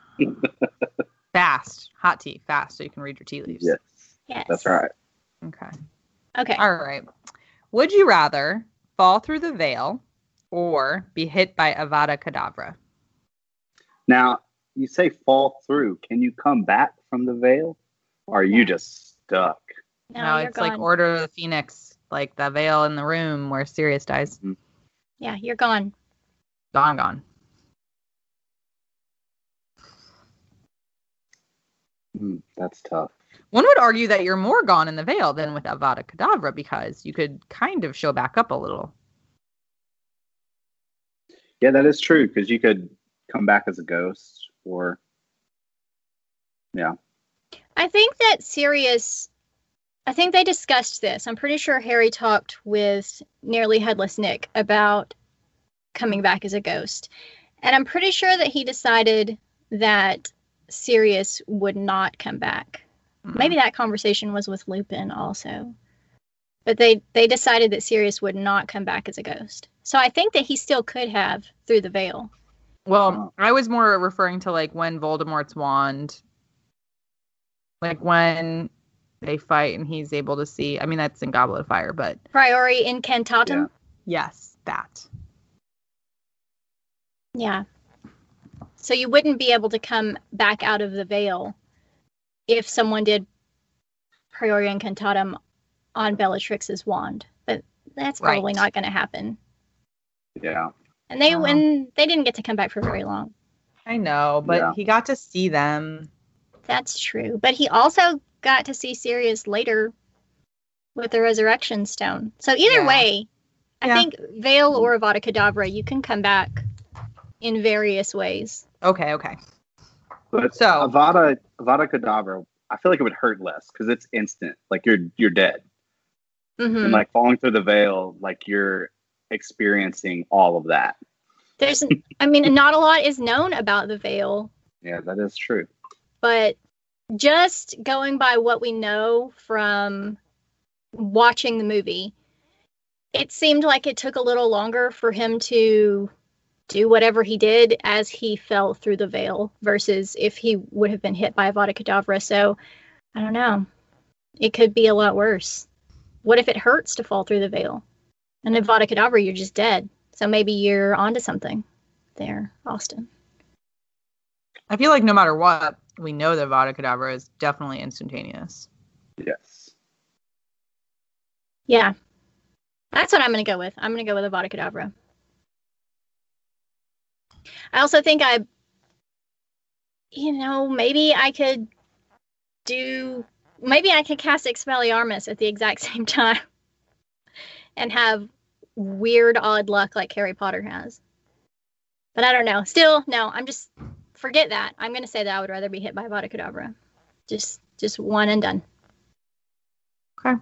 Fast. Hot tea. Fast, so you can read your tea leaves. Yes, Yes. that's right. Okay. Okay. All right. Would you rather fall through the veil or be hit by Avada Kedavra? Now, you say fall through. Can you come back from the veil? Or are you just stuck? No, no, you're it's gone. like Order of the Phoenix, like the veil in the room where Sirius dies. Yeah, you're gone. Gone, gone. Mm, that's tough. One would argue that you're more gone in the veil than with Avada Kedavra because you could kind of show back up a little. Yeah, that is true, because you could come back as a ghost or... Yeah. I think that Sirius, I think they discussed this. I'm pretty sure Harry talked with Nearly Headless Nick about coming back as a ghost. And I'm pretty sure that he decided that Sirius would not come back. Mm-hmm. Maybe that conversation was with Lupin also. But they, they decided that Sirius would not come back as a ghost. So I think that he still could have through the veil. Well, I was more referring to like when Voldemort's wand, like when they fight and he's able to see. I mean, that's in Goblet of Fire, but Priori Incantatum? yes, that. Yeah. So you wouldn't be able to come back out of the veil if someone did Priori Incantatum on Bellatrix's wand. But that's probably Right. not going to happen. Yeah. And they Wow. and they didn't get to come back for very long. I know, but Yeah. he got to see them. That's true. But he also got to see Sirius later with the Resurrection Stone. So either Yeah. way, I Yeah. think Veil or Avada Kedavra, you can come back in various ways. Okay, okay. But So- Avada Avada Kedavra, I feel like it would hurt less because it's instant. Like you're you're dead. hmm And like falling through the veil, like you're experiencing all of that. There's, I mean, not a lot is known about the Veil, Yeah, that is true. but just going by what we know from watching the movie, it seemed like it took a little longer for him to do whatever he did as he fell through the veil versus if he would have been hit by Avada Kedavra. So I don't know. It could be a lot worse. What if it hurts to fall through the veil? And Avada Kedavra, you're just dead. So maybe you're onto something there, Austin. I feel like no matter what, we know that Avada Kedavra is definitely instantaneous. Yes. Yeah. That's what I'm going to go with. I'm going to go with Avada Kedavra. I also think I, you know, maybe I could do, maybe I could cast Expelliarmus at the exact same time and have weird, odd luck like Harry Potter has. But I don't know. Still, no, I'm just, forget that. I'm going to say that I would rather be hit by Avada Kedavra. Just, just one and done. Okay.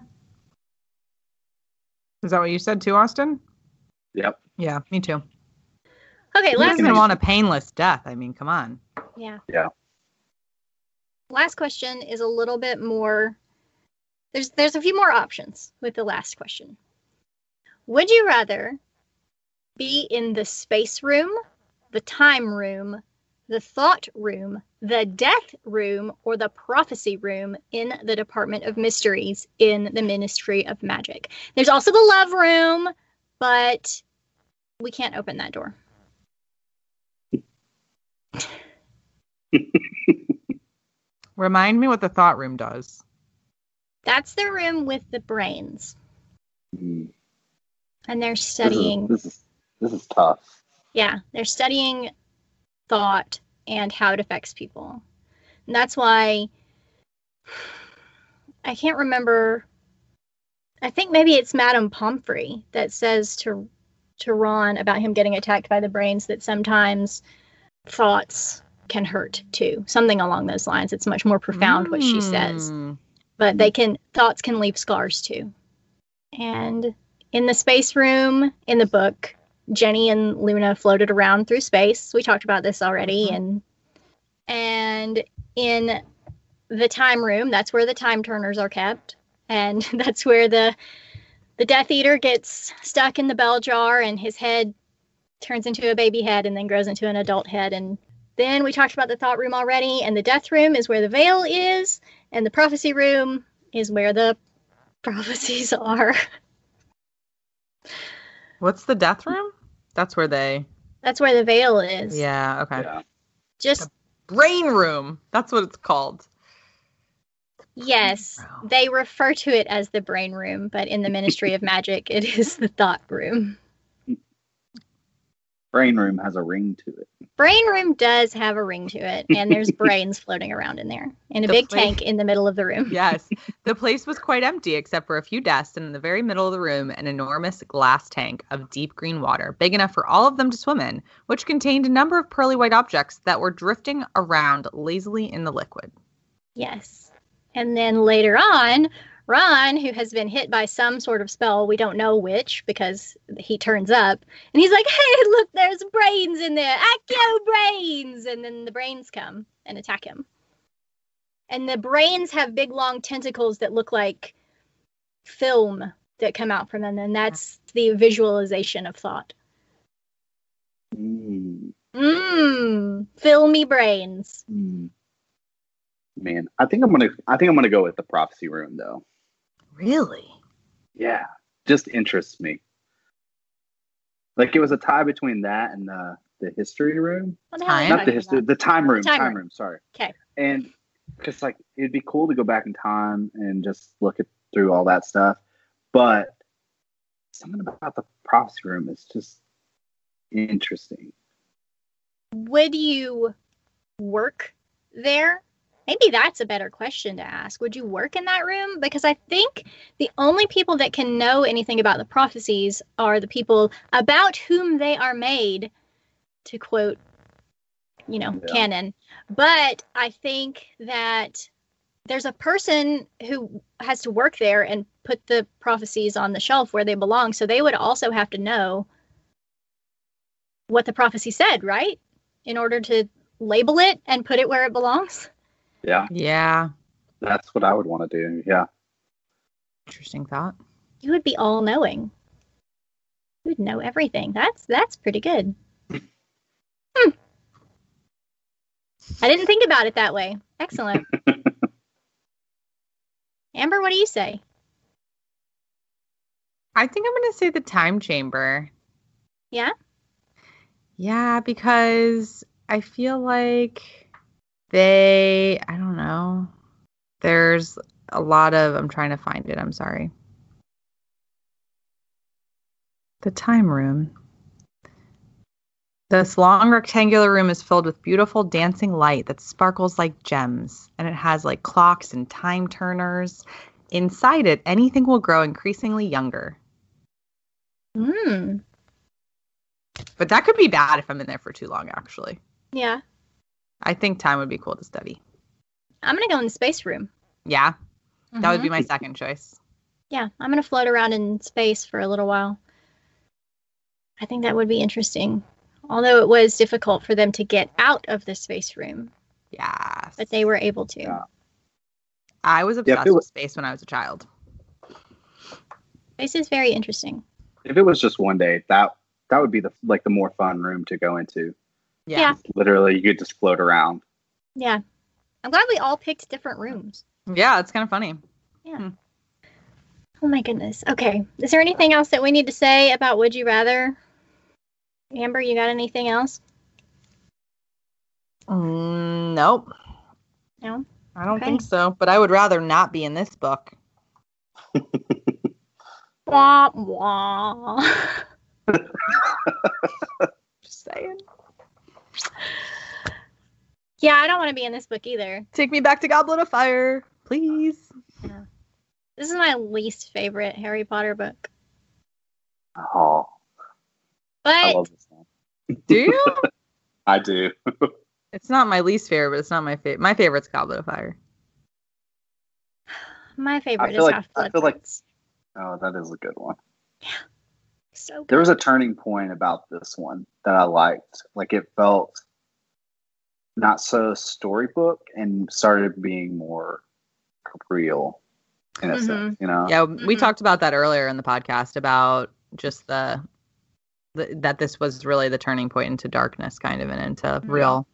Is that what you said too, Austin? Yep. Yeah, me too. Okay, Who last doesn't want a painless death? I mean, come on. Yeah. Yeah. Last question is a little bit more, there's there's a few more options with the last question. Would you rather be in the space room, the time room, the thought room, the death room, or the prophecy room in the Department of Mysteries in the Ministry of Magic? There's also the love room, but we can't open that door. Remind me what the thought room does. That's the room with the brains. Mm. And they're This is, studying, this is this is tough. yeah, they're studying thought and how it affects people. And that's why I can't remember. I think maybe it's Madame Pomfrey that says to to Ron about him getting attacked by the brains that sometimes thoughts can hurt too. Something along those lines. It's much more profound what she says. Mm. But they can thoughts can leave scars too. And in the space room in the book, Jenny and Luna floated around through space. We talked about this already. Mhm. And and in the time room, that's where the time turners are kept. And that's where the the Death Eater gets stuck in the bell jar and his head turns into a baby head and then grows into an adult head. And then we talked about the thought room already. And the death room is where the veil is. And the prophecy room is where the prophecies are. What's the death room? That's where they. That's where the veil is. Yeah, okay. Yeah. Just, Brain room. That's what it's called. yes, Wow. they refer to it as the brain room, but in the Ministry of Magic, it is the thought room. Brain room has a ring to it. Brain room does have a ring to it, and there's brains floating around in there in a The big place- tank in the middle of the room. Yes. The place was quite empty except for a few desks, and in the very middle of the room, an enormous glass tank of deep green water, big enough for all of them to swim in, which contained a number of pearly white objects that were drifting around lazily in the liquid. Yes. And then later on, Ron, who has been hit by some sort of spell, we don't know which because he turns up, and he's like, hey, look, there's brains in there. Accio brains! And then the brains come and attack him. And the brains have big, long tentacles that look like film that come out from them, and that's the visualization of thought. Mm. Mmm, filmy brains. Mm. Man, I think I'm gonna. I think I'm gonna go with the prophecy room though. Really? Yeah, just interests me. Like it was a tie between that and the the history room. What the hell are you Time? Not the talking history, about? the time room. Time Time, room. room. Sorry. Okay. And because like it'd be cool to go back in time and just look at through all that stuff, but something about the prophecy room is just Interesting. Would you work there? Maybe that's a better question to ask. Would you work in that room? Because I think the only people that can know anything about the prophecies are the people about whom they are made, to quote, you know, Yeah. canon. But I think that there's a person who has to work there and put the prophecies on the shelf where they belong. So they would also have to know what the prophecy said, right? In order to label it and put it where it belongs. Yeah, Yeah. that's what I would want to do. Yeah. Interesting thought. You would be all knowing. You would know everything. That's that's pretty good. Hmm. I didn't think about it that way. Excellent. Amber, what do you say? I think I'm going to say the time chamber. Yeah? Yeah, because I feel like they, I don't know. There's a lot of, I'm trying to find it. I'm sorry. The time room. This long rectangular room is filled with beautiful dancing light that sparkles like gems, and it has like clocks and time turners. Inside it, anything will grow increasingly younger. Hmm. But that could be bad if I'm in there for too long, actually. Yeah. I think time would be cool to study. I'm going to go in the space room. Yeah, that would Mhm. be my second choice. Yeah, I'm going to float around in space for a little while. I think that would be interesting. Although it was difficult for them to get out of the space room, Yes. but they were able to. Yeah. I was Yeah, obsessed if it with was- space when I was a child. Space is very interesting. If it was just one day, that that would be the like the more fun room to go into. Yeah. Yeah. Literally, you could just float around. Yeah. I'm glad we all picked different rooms. Yeah, it's kind of funny. Oh my goodness. Okay. Is there anything else that we need to say about Would You Rather? Amber, you got anything else? Mm, nope. No? I don't Okay. think so. But I would rather not be in this book. Wah, wah. Just saying. Yeah, I don't want to be in this book either. Take me back to Goblet of Fire, please. This is my least favorite Harry Potter book. Oh, I But love this one. Do you? I do. It's not my least favorite, but it's not my favorite. My favorite's Goblet of Fire. my favorite feel is like- Half-Blood I feel like- Prince. Oh, that is a good one. So good. There was a turning point about this one that I liked. Like it felt not so storybook and started being more real in a Mhm. sense, you know? Yeah, we Mhm. talked about that earlier in the podcast about just the, the that this was really the turning point into darkness, kind of, and into real.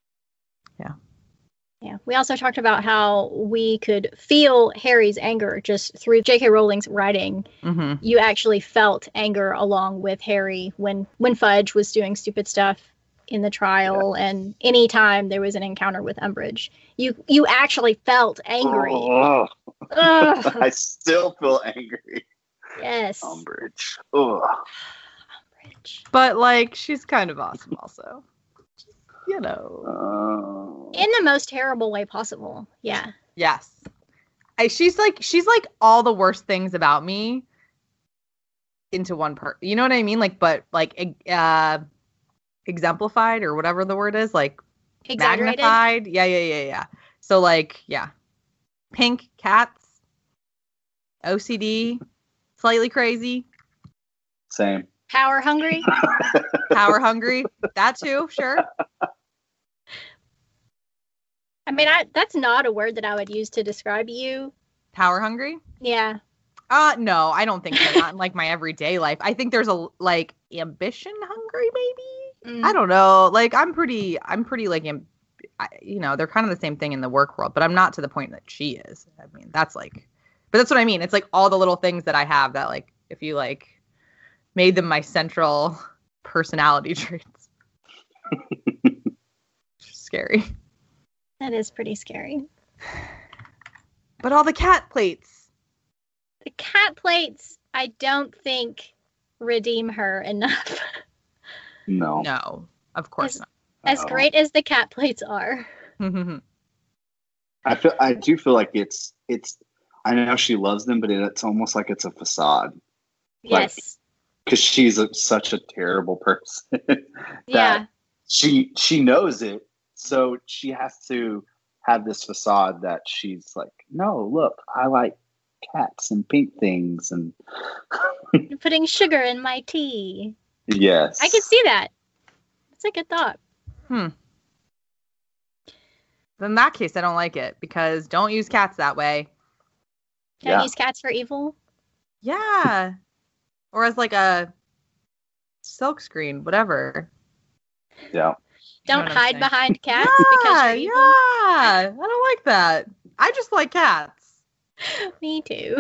Yeah. We also talked about how we could feel Harry's anger just through J K. Rowling's writing. hmm You actually felt anger along with Harry when when Fudge was doing stupid stuff in the trial, and anytime there was an encounter with Umbridge, you you actually felt angry. Oh, Ugh. I still feel angry. Yes. Umbridge. Ugh. Umbridge. But like, she's kind of awesome, also. You know. Oh. In the most terrible way possible. Yeah. Yes. I, she's like she's like all the worst things about me into one part. You know what I mean? Like, but like e- uh, exemplified or whatever the word is, like Exaggerated. magnified. Yeah, yeah, yeah, yeah. So like, yeah, pink cats, O C D, slightly crazy, Same. Power hungry. power hungry. That too, sure. I mean, I that's not a word that I would use to describe you. Power hungry. Yeah. Uh, no, I don't think so. Not in like my everyday life. I think there's a like ambition hungry, maybe. Mm. I don't know. Like I'm pretty, I'm pretty like, am- I, you know, they're kind of the same thing in the work world, but I'm not to the point that she is. I mean, that's like, but that's what I mean. It's like all the little things that I have that like, if you like made them my central personality traits. Scary. That is pretty scary. But all the cat plates. The cat plates, I don't think redeem her enough. No. No, of course As, not. as Oh. great as the cat plates are. I feel I do feel like it's it's I know she loves them, but it, it's almost like it's a facade. Like, Yes. because she's a, such a terrible person that Yeah. she she knows it, so she has to have this facade that she's like, no, look, I like cats and pink things, and You're putting sugar in my tea. yes, I can see that. That's a good thought. Hmm. In that case, I don't like it because don't use cats that way. Don't Yeah. use cats for evil. Yeah. Or as like a silk screen, whatever. Yeah. You know Don't what I'm hide saying? behind cats yeah, because you're evil. yeah. I don't like that. I just like cats. Me too.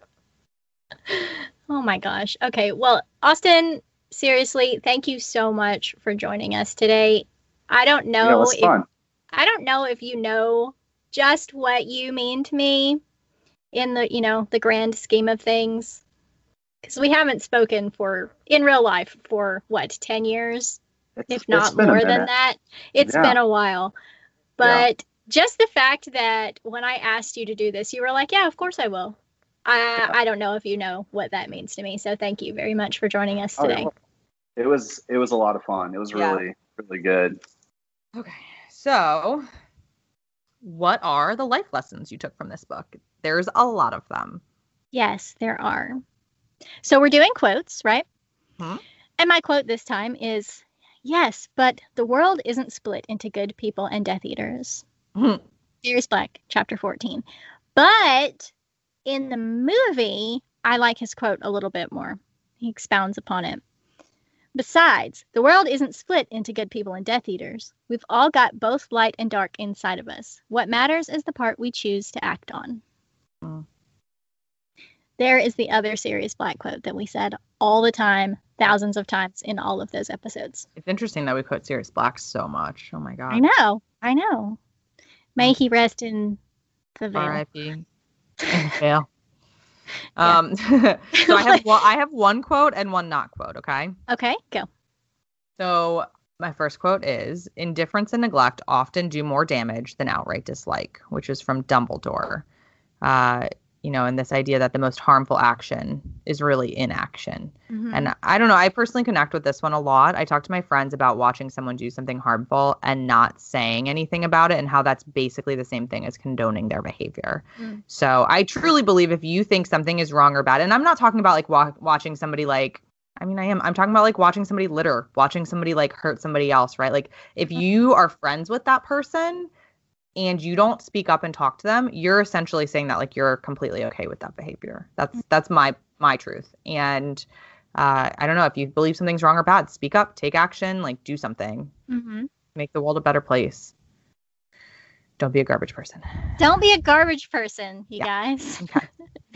Oh my gosh. Okay. Well, Austin, seriously, thank you so much for joining us today. I don't know Yeah, it was if fun. I don't know if you know just what you mean to me in the, you know, the grand scheme of things. Because we haven't spoken for in real life for what, ten years? It's, If it's not been a more than minute. that. It's Yeah. been a while. But just the fact that when I asked you to do this, you were like, yeah, of course I will. I I don't know if you know what that means to me. So thank you very much for joining us Oh, today. it was it was a lot of fun. It was Yeah. really really good. Okay. So, what are the life lessons you took from this book? There's a lot of them. Yes, there are. So we're doing quotes, right? Hmm. And my quote this time is, yes, but the world isn't split into good people and Death Eaters. Hmm. Sirius Black, chapter fourteen. But in the movie, I like his quote a little bit more. He expounds upon it. Besides, the world isn't split into good people and Death Eaters. We've all got both light and dark inside of us. What matters is the part we choose to act on. Mm. There is the other Sirius Black quote that we said all the time, thousands of times in all of those episodes. It's interesting that we quote Sirius Black so much. Oh my god. I know, I know. May he rest in the veil. R I P In the veil. Yeah. Um, so I have one, I have one quote and one not quote. Okay. Okay, go. So my first quote is: "Indifference and neglect often do more damage than outright dislike," which is from Dumbledore. Uh, you know, and this idea that the most harmful action is really inaction. Mhm. And I don't know, I personally connect with this one a lot. I talk to my friends about watching someone do something harmful and not saying anything about it, and how that's basically the same thing as condoning their behavior. Mm. So I truly believe if you think something is wrong or bad, and I'm not talking about like wa- watching somebody like, I mean, I am, I'm talking about like watching somebody litter, watching somebody like hurt somebody else, right? Like if you are friends with that person and you don't speak up and talk to them, you're essentially saying that like you're completely okay with that behavior. That's that's my my truth. And uh, I don't know, if you believe something's wrong or bad, speak up, take action, like do something, Mhm. make the world a better place. Don't be a garbage person. Don't be a garbage person, you Yeah. guys. Okay.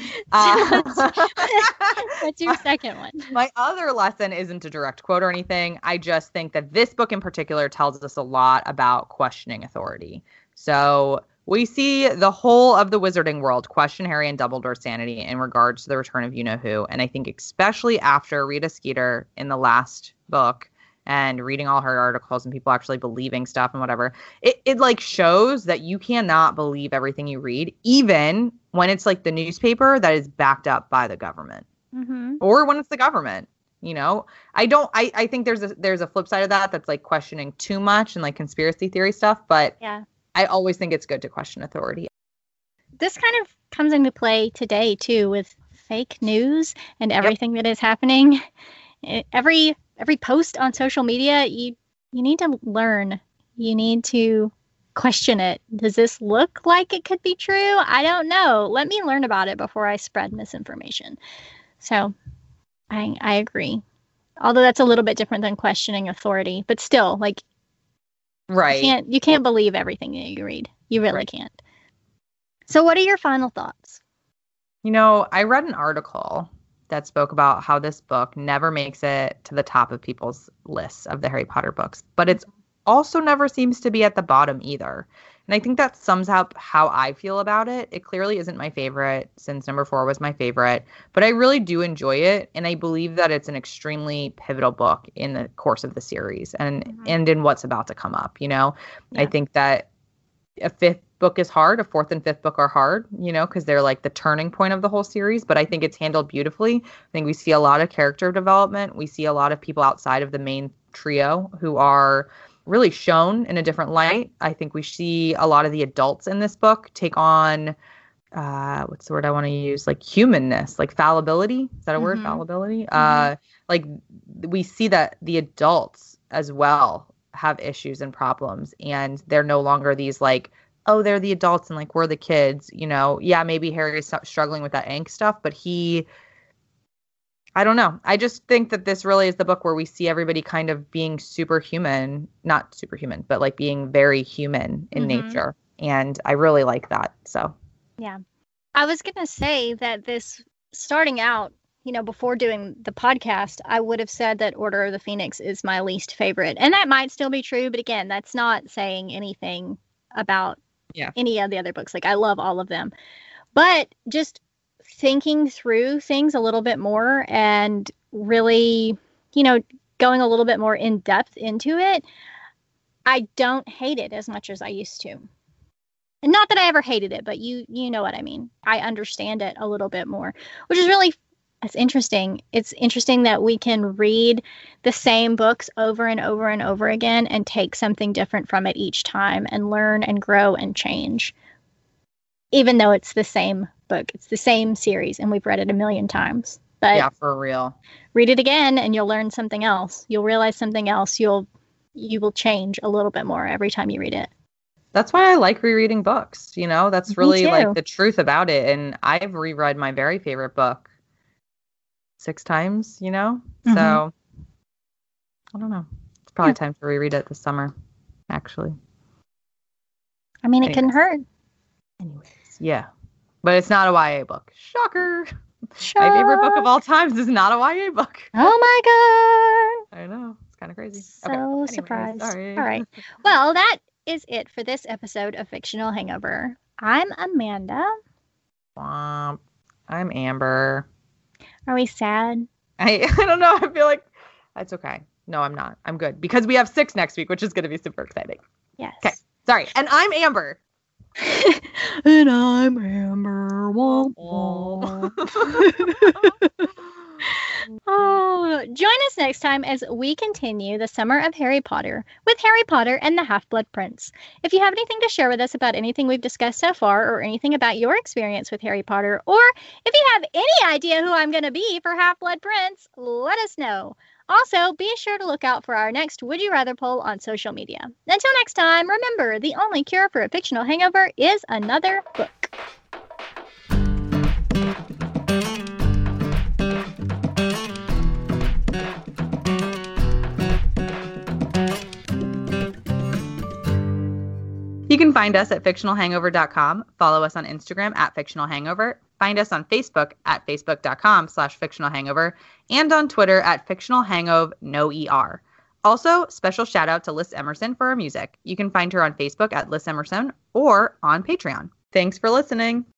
Uh, Uh, What's your second one? My other lesson isn't a direct quote or anything. I just think that this book in particular tells us a lot about questioning authority. So we see the whole of the wizarding world question Harry and Dumbledore's sanity in regards to the return of you-know-who. And I think especially after Rita Skeeter in the last book and reading all her articles and people actually believing stuff and whatever, it, it like shows that you cannot believe everything you read, even when it's like the newspaper that is backed up by the government. Mm-hmm. Or when it's the government. You know, I don't I, I think there's a there's a flip side of that that's like questioning too much and like conspiracy theory stuff, but Yeah. I always think it's good to question authority. This kind of comes into play today too with fake news and everything that is happening. E- Every every post on social media, you you need to learn. You need to question it. Does this look like it could be true? I don't know. Let me learn about it before I spread misinformation. So, I I agree. Although that's a little bit different than questioning authority, but still, like Right. you can't you can't believe everything that you read. You really Right. can't. So, what are your final thoughts? You know, I read an article that spoke about how this book never makes it to the top of people's lists of the Harry Potter books, but it's also never seems to be at the bottom either. And I think that sums up how I feel about it. It clearly isn't my favorite since number four was my favorite, but I really do enjoy it. And I believe that it's an extremely pivotal book in the course of the series and, mm-hmm. and in what's about to come up. You know, yeah. I think that a fifth book is hard. A fourth and fifth book are hard, you know, because they're like the turning point of the whole series. But I think it's handled beautifully. I think we see a lot of character development. We see a lot of people outside of the main trio who are really shown in a different light. I think we see a lot of the adults in this book take on, uh, what's the word I want to use? Like humanness, like fallibility. Is that a mm-hmm. word? Fallibility? Mm-hmm. Uh, like we see that the adults as well have issues and problems, and they're no longer these like, oh, they're the adults and like we're the kids, you know. Yeah, maybe Harry is struggling with that angst stuff, but he, I don't know. I just think that this really is the book where we see everybody kind of being superhuman, not superhuman, but like being very human in mm-hmm. nature. And I really like that. So, yeah, I was going to say that this starting out, you know, before doing the podcast, I would have said that Order of the Phoenix is my least favorite. And that might still be true. But again, that's not saying anything about yeah. any of the other books. Like, I love all of them. But just thinking through things a little bit more and really, you know, going a little bit more in depth into it, I don't hate it as much as I used to. And not that I ever hated it, but you you know what I mean. I understand it a little bit more, which is really, it's interesting. It's interesting that we can read the same books over and over and over again and take something different from it each time and learn and grow and change. Even though it's the same book, it's the same series, and we've read it a million times. But yeah, for real. Read it again, and you'll learn something else. You'll realize something else. You'll you will change a little bit more every time you read it. That's why I like rereading books. You know, that's really like the truth about it. And I've reread my very favorite book six times. You know, mm-hmm. so I don't know. It's probably yeah. time to reread it this summer. Actually, I mean, it Anyways. couldn't hurt. Anyways, yeah. But it's not a Y A book. Shocker. Shock. My favorite book of all times is not a Y A book. Oh my God. I know. It's kind of crazy. So okay. Anyways, surprised. Sorry. All right. Well, that is it for this episode of Fictional Hangover. I'm Amanda. Womp. I'm Amber. Are we sad? I, I don't know. I feel like it's okay. No, I'm not. I'm good. Because we have six next week, which is going to be super exciting. Yes. Okay. Sorry. And I'm Amber. And I'm Amber. Womp womp. Oh, join us next time as we continue the summer of Harry Potter with Harry Potter and the Half-Blood Prince. If you have anything to share with us about anything we've discussed so far, or anything about your experience with Harry Potter, or if you have any idea who I'm going to be for Half-Blood Prince, let us know. Also, be sure to look out for our next Would You Rather poll on social media. Until next time, remember, the only cure for a fictional hangover is another book. You can find us at fictional hangover dot com, follow us on Instagram at fictional hangover, find us on Facebook at facebook.com slash fictional hangover, and on Twitter at fictional hangover no er. Also, special shout out to Liz Emerson for our music. You can find her on Facebook at Liz Emerson or on Patreon. Thanks for listening.